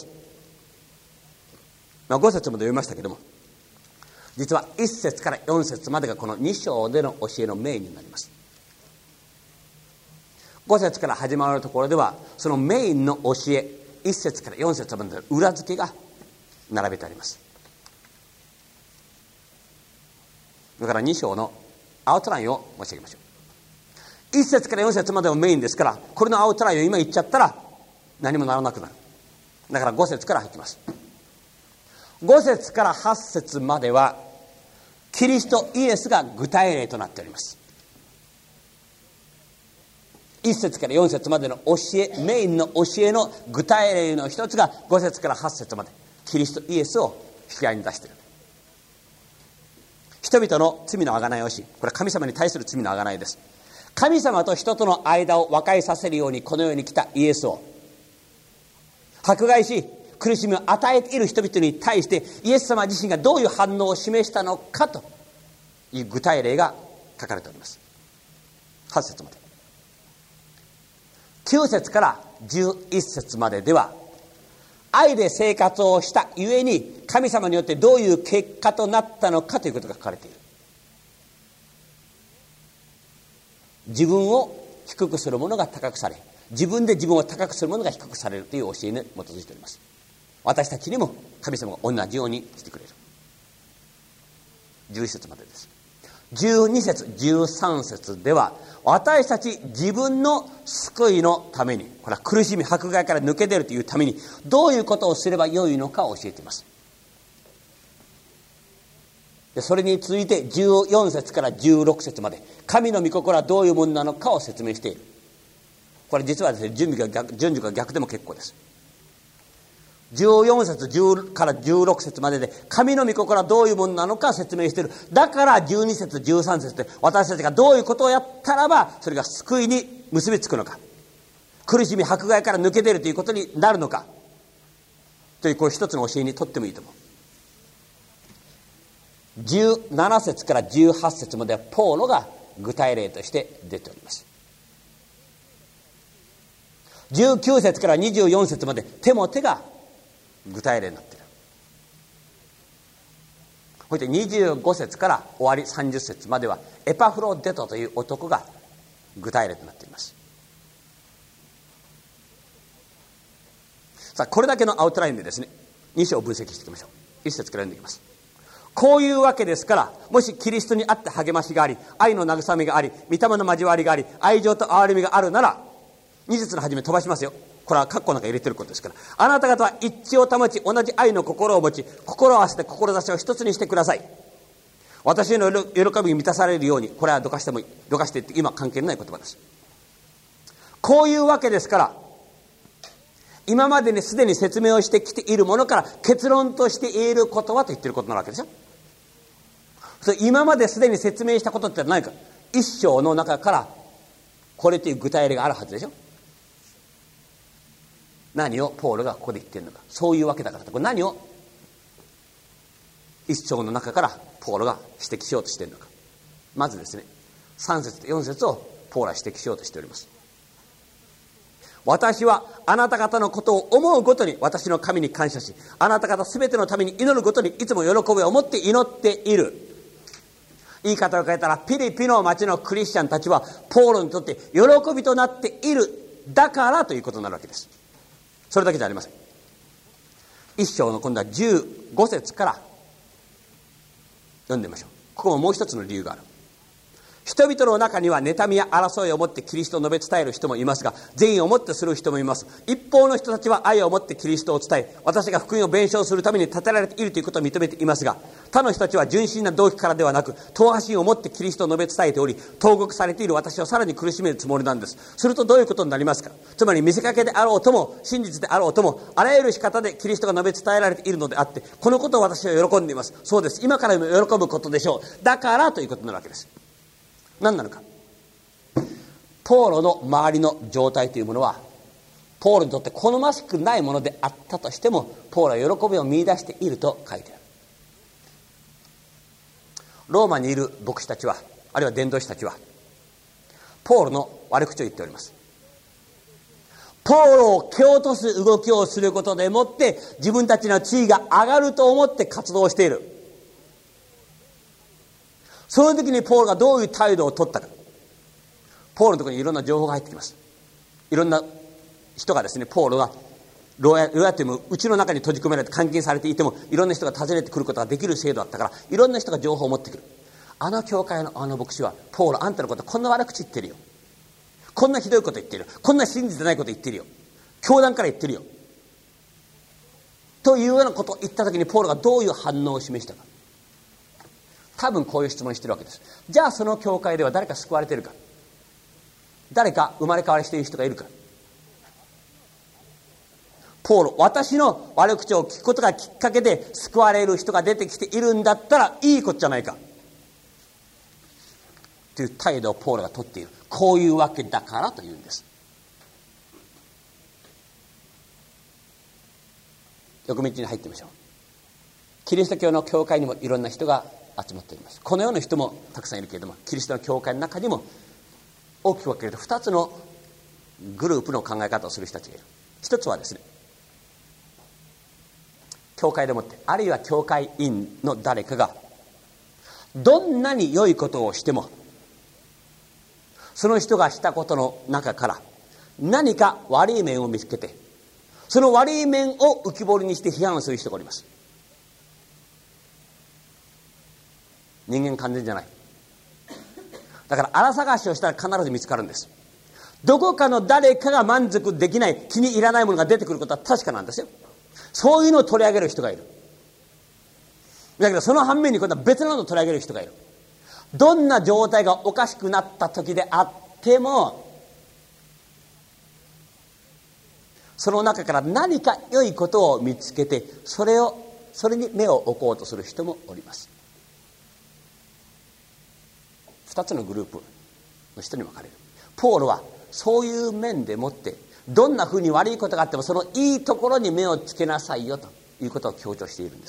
。5節も読みましたけども、実は1節から4節までがこの2章での教えのメインになります。5節から始まるところでは、そのメインの教え、1節から4節までの裏付けが並べてあります。だから2章のアウトラインを申し上げましょう。1節から4節まではメインですから、これのアウトラインを今言っちゃったら何もならなくなる。だから5節から入ってます。5節から8節まではキリストイエスが具体例となっております。1節から4節までの教え、メインの教えの具体例の一つが5節から8節までキリストイエスを引き合いに出している。人々の罪の贖いをし、これは神様に対する罪の贖いです。神様と人との間を和解させるようにこの世に来たイエスを迫害し、苦しみを与えている人々に対してイエス様自身がどういう反応を示したのかという具体例が書かれております。8節まで。9節から11節まででは、愛で生活をしたゆえに神様によってどういう結果となったのかということが書かれている。自分を低くする者が高くされ、自分で自分を高くする者が低くされるという教えに基づいております。私たちにも神様が同じようにしてくれる。11節までです。12節13節では、私たち自分の救いのために、これは苦しみ迫害から抜け出るというためにどういうことをすればよいのかを教えています。でそれについて14節から16節まで神の御心はどういうものなのかを説明している。これ実はですね、順序が逆でも結構です。14節から16節までで神の御心はどういうものなのか説明している。だから12節13節で私たちがどういうことをやったらばそれが救いに結びつくのか、苦しみ迫害から抜け出るということになるのかという、これ一つの教えにとってもいいと思う。17節から18節まではポーロが具体例として出ております。19節から24節までテモテが具体例になっている。そして25節から終わり30節まではエパフロデトという男が具体例となっています。さあ、これだけのアウトラインでですね、2章を分析していきましょう。1節から読んでいきます。 こういうわけですから、もしキリストにあって励ましがあり、愛の慰めがあり、御霊の交わりがあり、愛情と憐れみがあるなら、2節の初め飛ばしますよ。これは括弧なんか入れてることですから、あなた方は一致を保ち、同じ愛の心を持ち、心を合わせて志を一つにしてください。私の喜びに満たされるように。これはどかしてって今関係ない言葉です。こういうわけですから、今までにすでに説明をしてきているものから結論として言えることはと言っていることなわけでしょ。それ今まですでに説明したことって何か、一章の中からこれという具体例があるはずでしょ。何をポールがここで言っているのか、そういうわけだからと。これ何を一章の中からポールが指摘しようとしているのか。まずですね、3節と4節をポールは指摘しようとしております。私はあなた方のことを思うごとに私の神に感謝し、あなた方すべてのために祈るごとにいつも喜びを持って祈っている。言い方を変えたら、ピリピの町のクリスチャンたちはポールにとって喜びとなっている、だからということになるわけです。それだけじゃありません。一章の今度は15節から読んでみましょう。ここももう一つの理由がある。人々の中には妬みや争いを持ってキリストを述べ伝える人もいますが、善意を持ってする人もいます。一方の人たちは愛を持ってキリストを伝え、私が福音を弁償するために立てられているということを認めていますが、他の人たちは純真な動機からではなく、党派心を持ってキリストを述べ伝えており、投獄されている私をさらに苦しめるつもりなんです。するとどういうことになりますか。つまり見せかけであろうとも真実であろうとも、あらゆる仕方でキリストが述べ伝えられているのであって、このことを私は喜んでいます。そうです、今からも喜ぶことでしょう。だからということになるわけです。何なのか。ポールの周りの状態というものは、ポールにとって好ましくないものであったとしても、ポールは喜びを見出していると書いてある。ローマにいる牧師たちは、あるいは伝道師たちは、ポールの悪口を言っております。ポールを蹴落とす動きをすることでもって自分たちの地位が上がると思って活動している。その時にポールがどういう態度を取ったか。ポールのところにいろんな情報が入ってきます。いろんな人がですね、ポールが牢屋といううちの中に閉じ込められて監禁されていても、いろんな人が訪ねてくることができる制度だったから、いろんな人が情報を持ってくる。あの教会のあの牧師は、ポールあんたのことこんな悪口言ってるよ、こんなひどいこと言ってるよ、こんな信じてないこと言ってるよ、教団から言ってるよというようなことを言った時に、ポールがどういう反応を示したか。多分こういう質問をしているわけです。じゃあその教会では誰か救われているか、誰か生まれ変わりしている人がいるか。ポール、私の悪口を聞くことがきっかけで救われる人が出てきているんだったらいいことじゃないかという態度をポールが取っている。こういうわけだからというんです。横道に入ってみましょう。キリスト教の教会にもいろんな人が集まっています。このような人もたくさんいるけれども、キリストの教会の中にも大きく分けると2つのグループの考え方をする人たちがいる。一つはですね、教会でもって、あるいは教会員の誰かがどんなに良いことをしても、その人がしたことの中から何か悪い面を見つけて、その悪い面を浮き彫りにして批判する人がおります。人間完全じゃない。だから荒探しをしたら必ず見つかるんです。どこかの誰かが満足できない、気に入らないものが出てくることは確かなんですよ。そういうのを取り上げる人がいる。だけどその反面に今度は別なのを取り上げる人がいる。どんな状態がおかしくなった時であっても、その中から何か良いことを見つけて、それに目を置こうとする人もおります。2つのグループの人に分かれる。ポールはそういう面でもって、どんなふうに悪いことがあってもそのいいところに目をつけなさいよということを強調しているんです。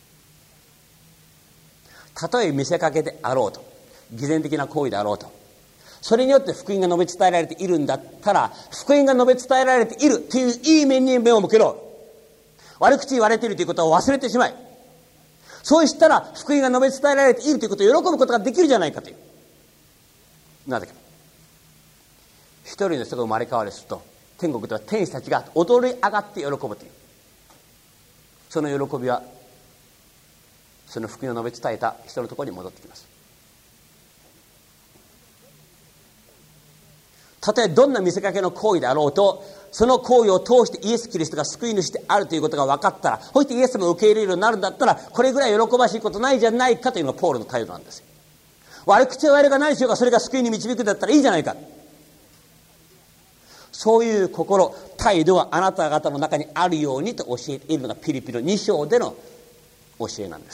たとえ見せかけであろうと、偽善的な行為であろうと、それによって福音が述べ伝えられているんだったら、福音が述べ伝えられているといういい面に目を向けろ。悪口言われているということを忘れてしまい、そうしたら福音が述べ伝えられているということを喜ぶことができるじゃないかという。なぜか、一人の人が生まれ変わりすると、天国では天使たちが踊り上がって喜ぶという、その喜びはその福音を述べ伝えた人のところに戻ってきます。たとえどんな見せかけの行為であろうと、その行為を通してイエス・キリストが救い主であるということが分かったら、そしてイエス様を受け入れるようになるんだったら、これぐらい喜ばしいことないじゃないかというのがポールの態度なんですよ。悪口を言われるか何しようか、それが救いに導くんだったらいいじゃないか。そういう心、態度はあなた方の中にあるようにと教えているのがピリピの2章での教えなんです。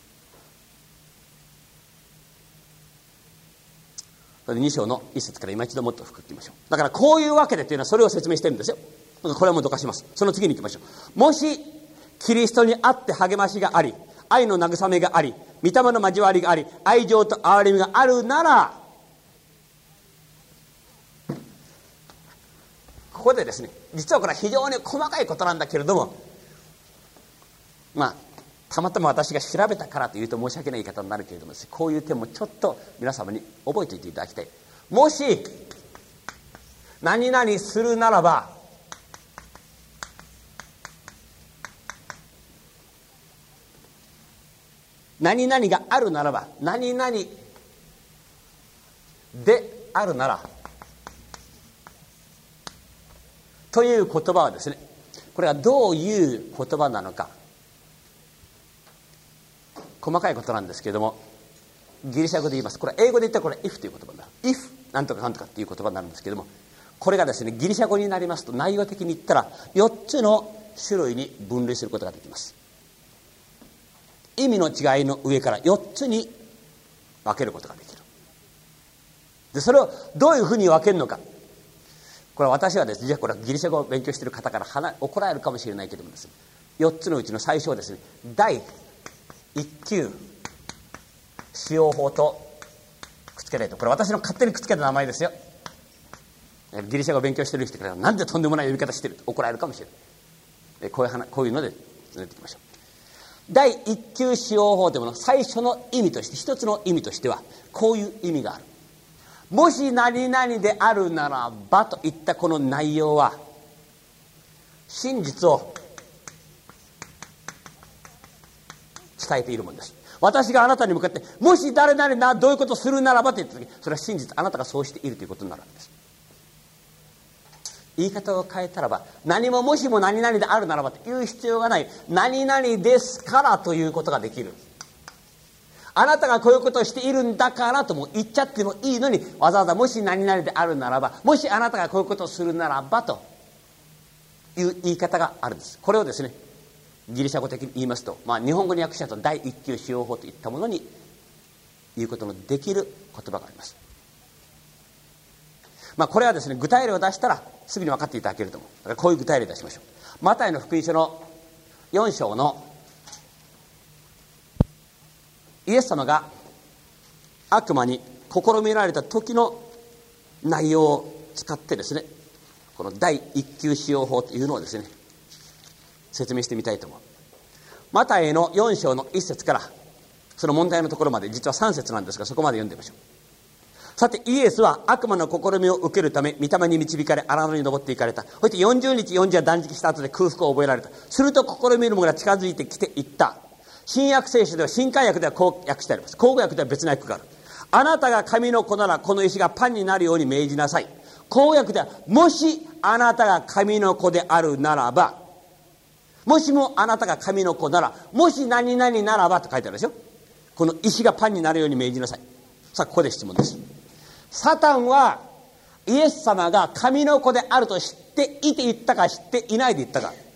それで2章の1節から今一度もっと深くいきましょう。だからこういうわけでというのはそれを説明してるんですよ。これはもうどかします。その次に行きましょう。もしキリストにあって励ましがあり、愛の慰めがあり、御霊の交わりがあり、愛情と憐れみがあるなら、ここでですね、実はこれは非常に細かいことなんだけれども、たまたま私が調べたからというと申し訳ない言い方になるけれどもですね、こういう点もちょっと皆様に覚えておいていただきたい。もし何々するならば、何々があるならば、何々であるならという言葉はですね、これはどういう言葉なのか、細かいことなんですけれども、ギリシャ語で言います。これ英語で言ったらこれ if という言葉になる。if なんとかなんとかっていう言葉になるんですけれども、これがですね、ギリシャ語になりますと内容的に言ったら4つの種類に分類することができます。意味の違いの上から4つに分けることができる。でそれをどういうふうに分けるのか、これは私はですね、じゃあこれはギリシャ語を勉強している方から怒られるかもしれないけれどもですね、4つのうちの最初はですね、第一級使用法とくっつけないと、これ私の勝手にくっつけた名前ですよ。ギリシャ語を勉強している人からなんでとんでもない呼び方してると怒られるかもしれない。こういうので進めていきましょう。第一級使用法というもの、最初の意味として、一つの意味としてはこういう意味がある。もし何々であるならばといったこの内容は、真実を伝えているものです。私があなたに向かってもし誰々などういうことをするならばと言った時、それは真実、あなたがそうしているということになるわけです。言い方を変えたらば、何ももしも何々であるならばという必要がない、何々ですからということができる。あなたがこういうことをしているんだからとも言っちゃってもいいのに、わざわざもし何々であるならば、もしあなたがこういうことをするならばという言い方があるんです。これをですね、ギリシャ語的に言いますと、日本語に訳したと第一級使用法といったものに言うことのできる言葉があります。これはですね、具体例を出したらすぐに分かっていただけると思う。だからこういう具体例を出しましょう。マタイの福音書の4章のイエス様が悪魔に試みられた時の内容を使ってですね、この第一級使用法というのをですね、説明してみたいと思う。マタイの4章の1節からその問題のところまで、実は3節なんですが、そこまで読んでみましょう。さてイエスは悪魔の試みを受けるため御霊に導かれ荒野に登っていかれた。そして40日40夜断食した後で空腹を覚えられた。すると試みる者が近づいてきて言った。新約聖書では、新海訳ではこう訳してあります。口語訳では別の訳がある。あなたが神の子ならこの石がパンになるように命じなさい。口語訳では、もしあなたが神の子であるならば、もしもあなたが神の子なら、もし何々ならばと書いてあるでしょ。この石がパンになるように命じなさい。さあここで質問です。サタンはイエス様が神の子であると知っていて言ったか、知っていないで言ったか。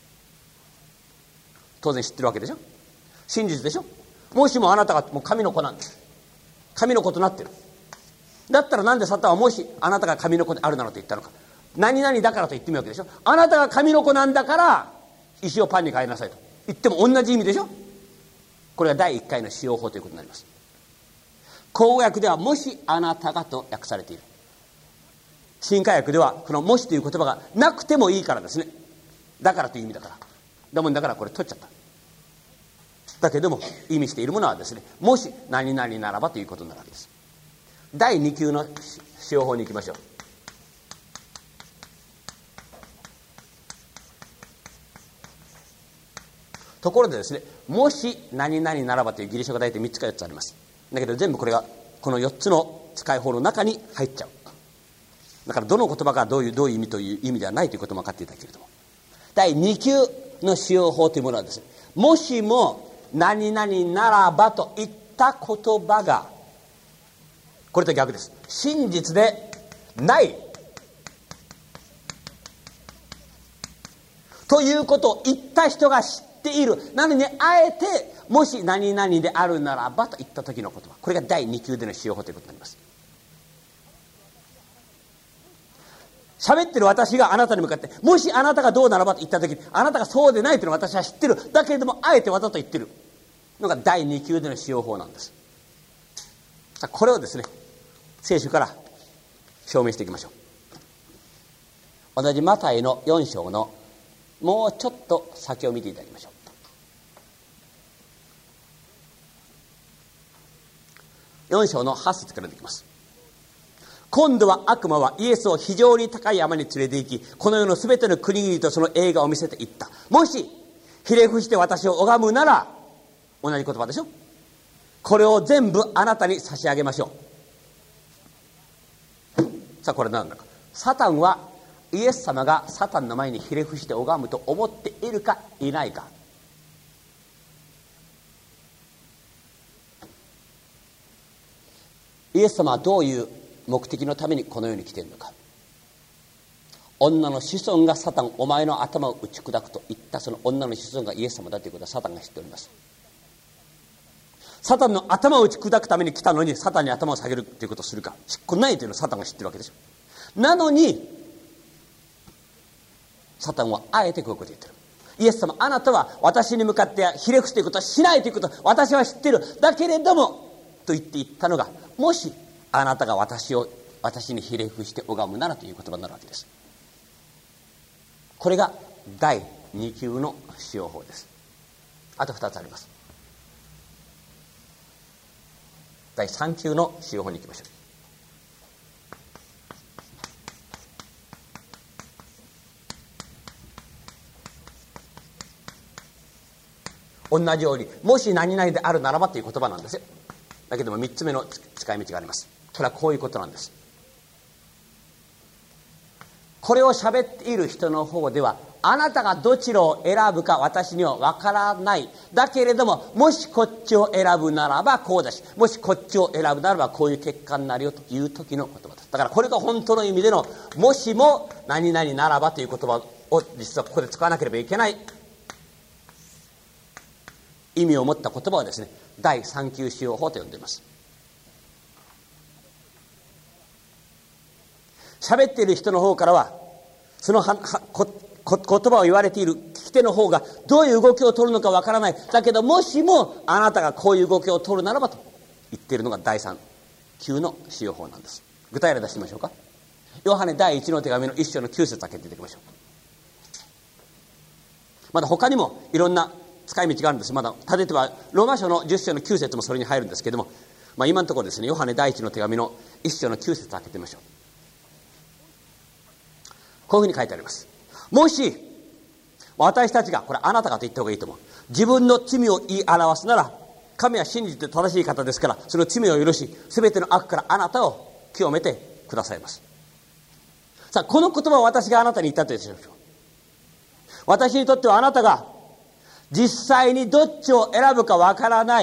当然知ってるわけでしょ。真実でしょ。もしもあなたがもう神の子なんです。神の子となってる。だったらなんでサタンはもしあなたが神の子であるならと言ったのか。何々だからと言ってみるわけでしょ。あなたが神の子なんだから石をパンに変えなさいと言っても同じ意味でしょ。これは第1回の使用法ということになります。口語訳ではもしあなたがと訳されている。新海訳ではこのもしという言葉がなくてもいいからですね。だからという意味だから。だからこれ取っちゃった。だけども意味しているものはですね、もし何々ならばということになるわけです。第2級の使用法に行きましょう。 ところでですね、もし何々ならばというギリシャ語が大体3つか4つあります。だけど全部これがこの4つの使い法の中に入っちゃう。だからどの言葉がどういう意味という意味ではないということも分かっていただけれども、第2級の使用法というものはですね、もしも何々ならばといった言葉が、これと逆です。真実でないということを言った人が知っている。なのにあえてもし何々であるならばと言った時の言葉、これが第2級での使用法ということになります。喋ってる私があなたに向かって、もしあなたがどうならばと言った時に、あなたがそうでないというのを私は知ってる。だけれどもあえてわざと言ってるのが第2級での使用法なんです。これをですね、聖書から証明していきましょう。同じマタイの4章のもうちょっと先を見ていただきましょう。4章の8節からできます。今度は悪魔はイエスを非常に高い山に連れて行き、この世のすべての国々とその栄華を見せていった。もしひれ伏して私を拝むなら、同じ言葉でしょ、これを全部あなたに差し上げましょう。さあこれ何だか。サタンはイエス様がサタンの前にひれ伏して拝むと思っているかいないか。イエス様はどういう目的のためにこの世に来ているのか。女の子孫がサタン、お前の頭を打ち砕くと言ったその女の子孫がイエス様だということはサタンが知っております。サタンの頭を打ち砕くために来たのに、サタンに頭を下げるということをするか、これないというのをサタンが知ってるわけでしょ。なのにサタンはあえてこういうことを言ってる。イエス様、あなたは私に向かってひれ伏すということはしないということを私は知っている。だけれどもと言ったのが、もしあなたが私にひれ伏して拝むならという言葉になるわけです。これが第2級の使用法です。あと2つあります。第3級の使用法に行きましょう。同じようにもし何々であるならばという言葉なんですよ。だけども3つ目の使い道があります。それはこういうことなんです。これを喋っている人の方では、あなたがどちらを選ぶか私には分からない。だけれどももしこっちを選ぶならばこうだし、もしこっちを選ぶならばこういう結果になるよという時の言葉です。だからこれが本当の意味でのもしも何々ならばという言葉を実はここで使わなければいけない意味を持った言葉はですね、第3級使用法と呼んでいます。喋っている人の方からは、その言葉を言われている聞き手の方がどういう動きを取るのかわからない。だけどもしもあなたがこういう動きを取るならばと言っているのが第3級の使用法なんです。具体例出してみましょうか。ヨハネ第1の手紙の1章の9節開けていただきましょう。まだ他にもいろんな使い道があるんです。まだ例えばローマ書の10章の9節もそれに入るんですけれども、今のところですね、ヨハネ第1の手紙の1章の9節開けてみましょう。こういうふうに書いてあります。もし私たちが、これあなたがと言った方がいいと思う、自分の罪を言い表すなら、神は信じて正しい方ですから、その罪を許し、すべての悪からあなたを清めてくださいます。さあこの言葉を私があなたに言ったとしましょう。私にとってはあなたが実際にどっちを選ぶかわからない、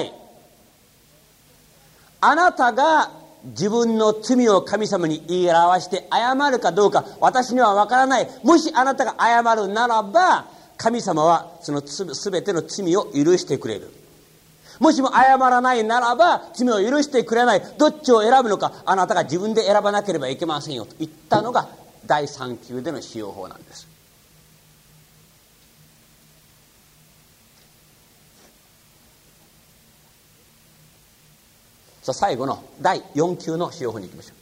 あなたが自分の罪を神様に言い表して謝るかどうか私にはわからない。もしあなたが謝るならば、神様はそのすべての罪を許してくれる。もしも謝らないならば罪を許してくれない。どっちを選ぶのかあなたが自分で選ばなければいけませんよと言ったのが第3級での使用法なんです。さあ最後の第4級の使用法に行きましょう。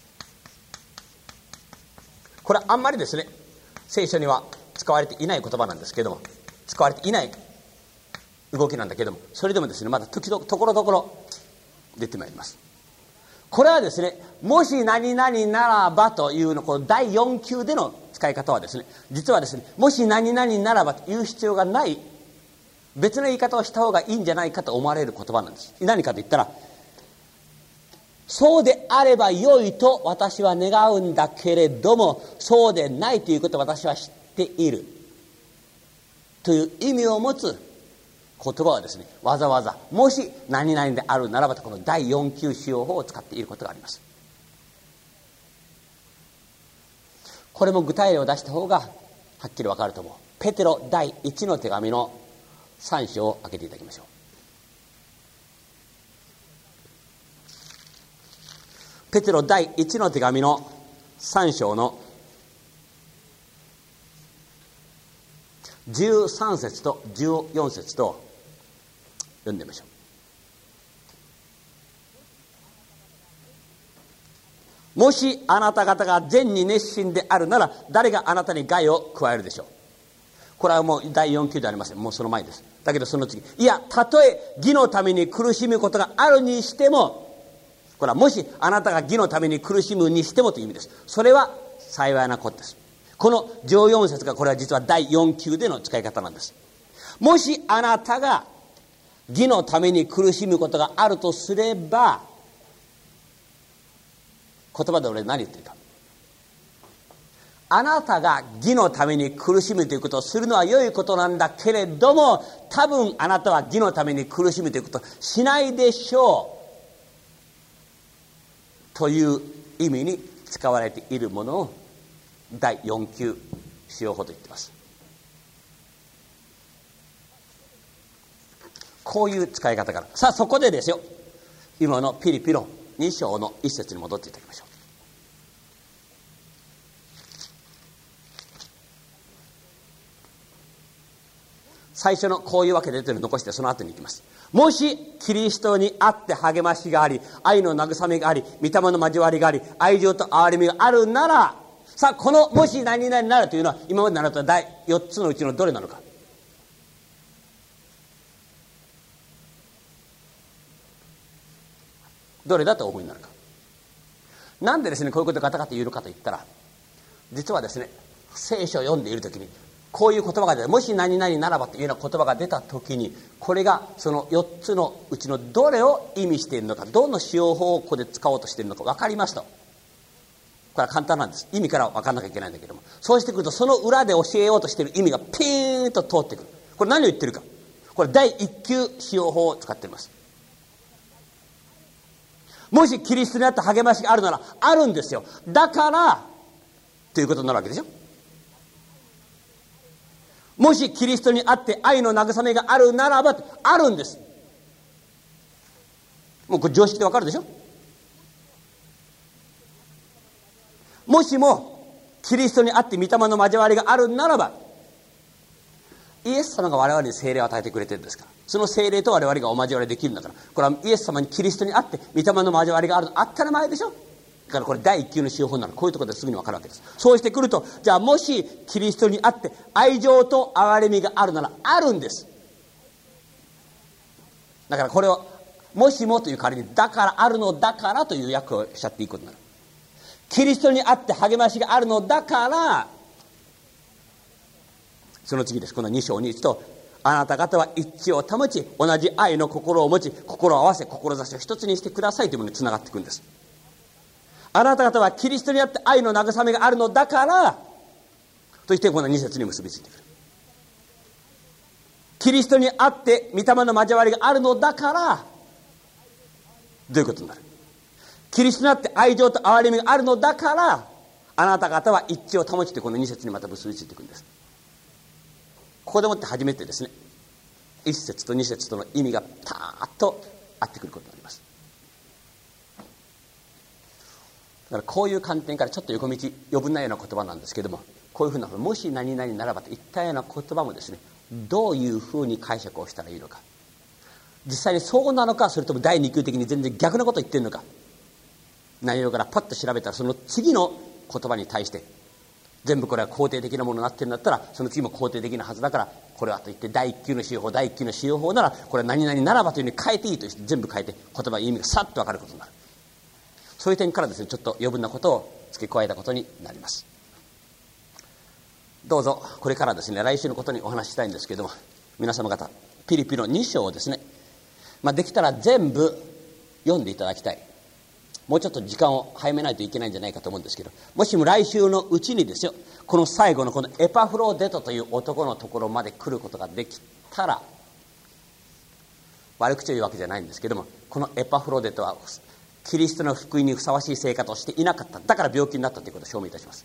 これはあんまりですね聖書には使われていない言葉なんですけれども、使われていない動きなんだけれども、それでもですねまだ時々ところどころ出てまいります。これはですね、もし何々ならばというのこの第4級での使い方はですね、実はですね、もし何々ならばという必要がない別の言い方をした方がいいんじゃないかと思われる言葉なんです。何かと言ったら、そうであればよいと私は願うんだけれども、そうでないということを私は知っているという意味を持つ言葉はですね、わざわざもし何々であるならばと、この第4級使用法を使っていることがあります。これも具体例を出した方がはっきりわかると思う。ペテロ第1の手紙の3章を開けていただきましょう。ペテロ第1の手紙の3章の13節と14節と読んでみましょう。もしあなた方が善に熱心であるなら、誰があなたに害を加えるでしょう。これはもう第4級ではありません。もうその前です。だけどその次、いや、たとえ義のために苦しむことがあるにしても、これはもしあなたが義のために苦しむにしてもという意味です。それは幸いなことです。この14節が、これは実は第4級での使い方なんです。もしあなたが義のために苦しむことがあるとすれば、言葉で俺何言ってるか。あなたが義のために苦しむということをするのは良いことなんだけれども、多分あなたは義のために苦しむということをしないでしょうという意味に使われているものを第4級使用法と言っています。こういう使い方から、さあそこでですよ、今のピリピの2章の1節に戻っていただきましょう。最初のこういうわけでというのを残して、その後に行きます。もしキリストにあって励ましがあり、愛の慰めがあり、御霊の交わりがあり、愛情と憐れみがあるなら、さあこのもし何々ならというのは、今まで習った第4つのうちのどれなのか。どれだとお思いになるか。なんでですね、こういうことをガタガタ言うのかと言ったら、実はですね、聖書を読んでいるときにこういう言葉が出た、もし何々ならばというような言葉が出たときに、これがその4つのうちのどれを意味しているのか、どの使用法をここで使おうとしているのか分かりますと、これは簡単なんです。意味からは分からなきゃいけないんだけども、そうしてくるとその裏で教えようとしている意味がピーンと通ってくる。これ何を言ってるか、これ第1級使用法を使っています。もしキリストにあって励ましがあるなら、あるんですよ。だからということになるわけでしょ。もしキリストにあって愛の慰めがあるならば、あるんです。もうこれ常識でわかるでしょ。もしもキリストにあって御霊の交わりがあるならば、イエス様が我々に聖霊を与えてくれてるんですから、その聖霊と我々がお交わりできるんだから、これはイエス様にキリストにあって御霊の交わりがあるの当たり前でしょ。だからこれ第1級の使用法なの。こういうところですぐに分かるわけです。そうしてくると、じゃあもしキリストにあって愛情と憐れみがあるなら、あるんです。だからこれをもしもという代わりに、だからあるのだからという訳をしちゃっていいことになる。キリストにあって励ましがあるのだから、その次です。この2章に1と、あなた方は一致を保ち、同じ愛の心を持ち、心を合わせ、志を一つにしてくださいというものにつながっていくんです。あなた方はキリストにあって愛の慰めがあるのだからとして、この2節に結びついてくる。キリストにあって御霊の交わりがあるのだから、どういうことになる。キリストにあって愛情と憐れみがあるのだから、あなた方は一致を保ちと、この2節にまた結びついていくんです。ここでもって初めてですね、1節と2節との意味がパーッと合ってくることになります。だからこういう観点からちょっと横道余分なような言葉なんですけども、こういうふうな、もし何々ならばといったような言葉もですね、どういうふうに解釈をしたらいいのか、実際にそうなのか、それとも第2級的に全然逆なことを言ってるのか、内容からパッと調べたら、その次の言葉に対して全部これは肯定的なものになってるんだったら、その次も肯定的なはずだから、これはと言って第1級の使用法、第1級の使用法なら、これは何々ならばというふうに変えていいとして、全部変えて言葉の意味がさっと分かることになる。そういう点からですね、ちょっと余分なことを付け加えたことになります。どうぞこれからですね、来週のことにお話ししたいんですけれども、皆様方ピリピの2章をですね、できたら全部読んでいただきたい。もうちょっと時間を早めないといけないんじゃないかと思うんですけど、もしも来週のうちにですよ、この最後のこのエパフロデトという男のところまで来ることができたら、悪口を言うわけじゃないんですけども、このエパフロデトはキリストの福音にふさわしい生活をしていなかった、だから病気になったということを証明いたします。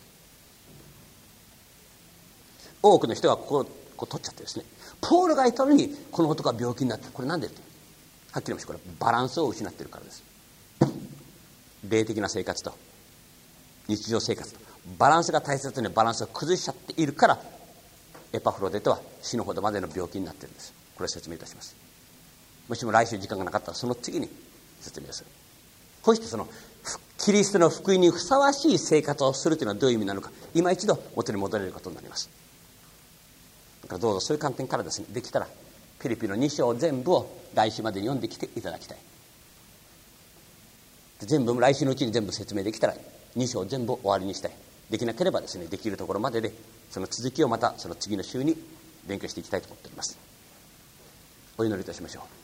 多くの人がこう取っちゃってですね、ポールがいたのにこの男は病気になった。これなんでって、はっきり言いました。これバランスを失っているからです。霊的な生活と日常生活とバランスが大切にバランスを崩しちゃっているから、エパフロデトは死ぬほどまでの病気になっているんです。これを説明いたします。もしも来週時間がなかったらその次に説明する。こうしてそのキリストの福音にふさわしい生活をするというのはどういう意味なのか、今一度元に戻れることになります。だからどうぞそういう観点からですね、できたらピリピの2章全部を来週までに読んできていただきたい。全部来週のうちに全部説明できたら2章全部終わりにしたい。できなければですね、できるところまででその続きをまたその次の週に勉強していきたいと思っております。お祈りいたしましょう。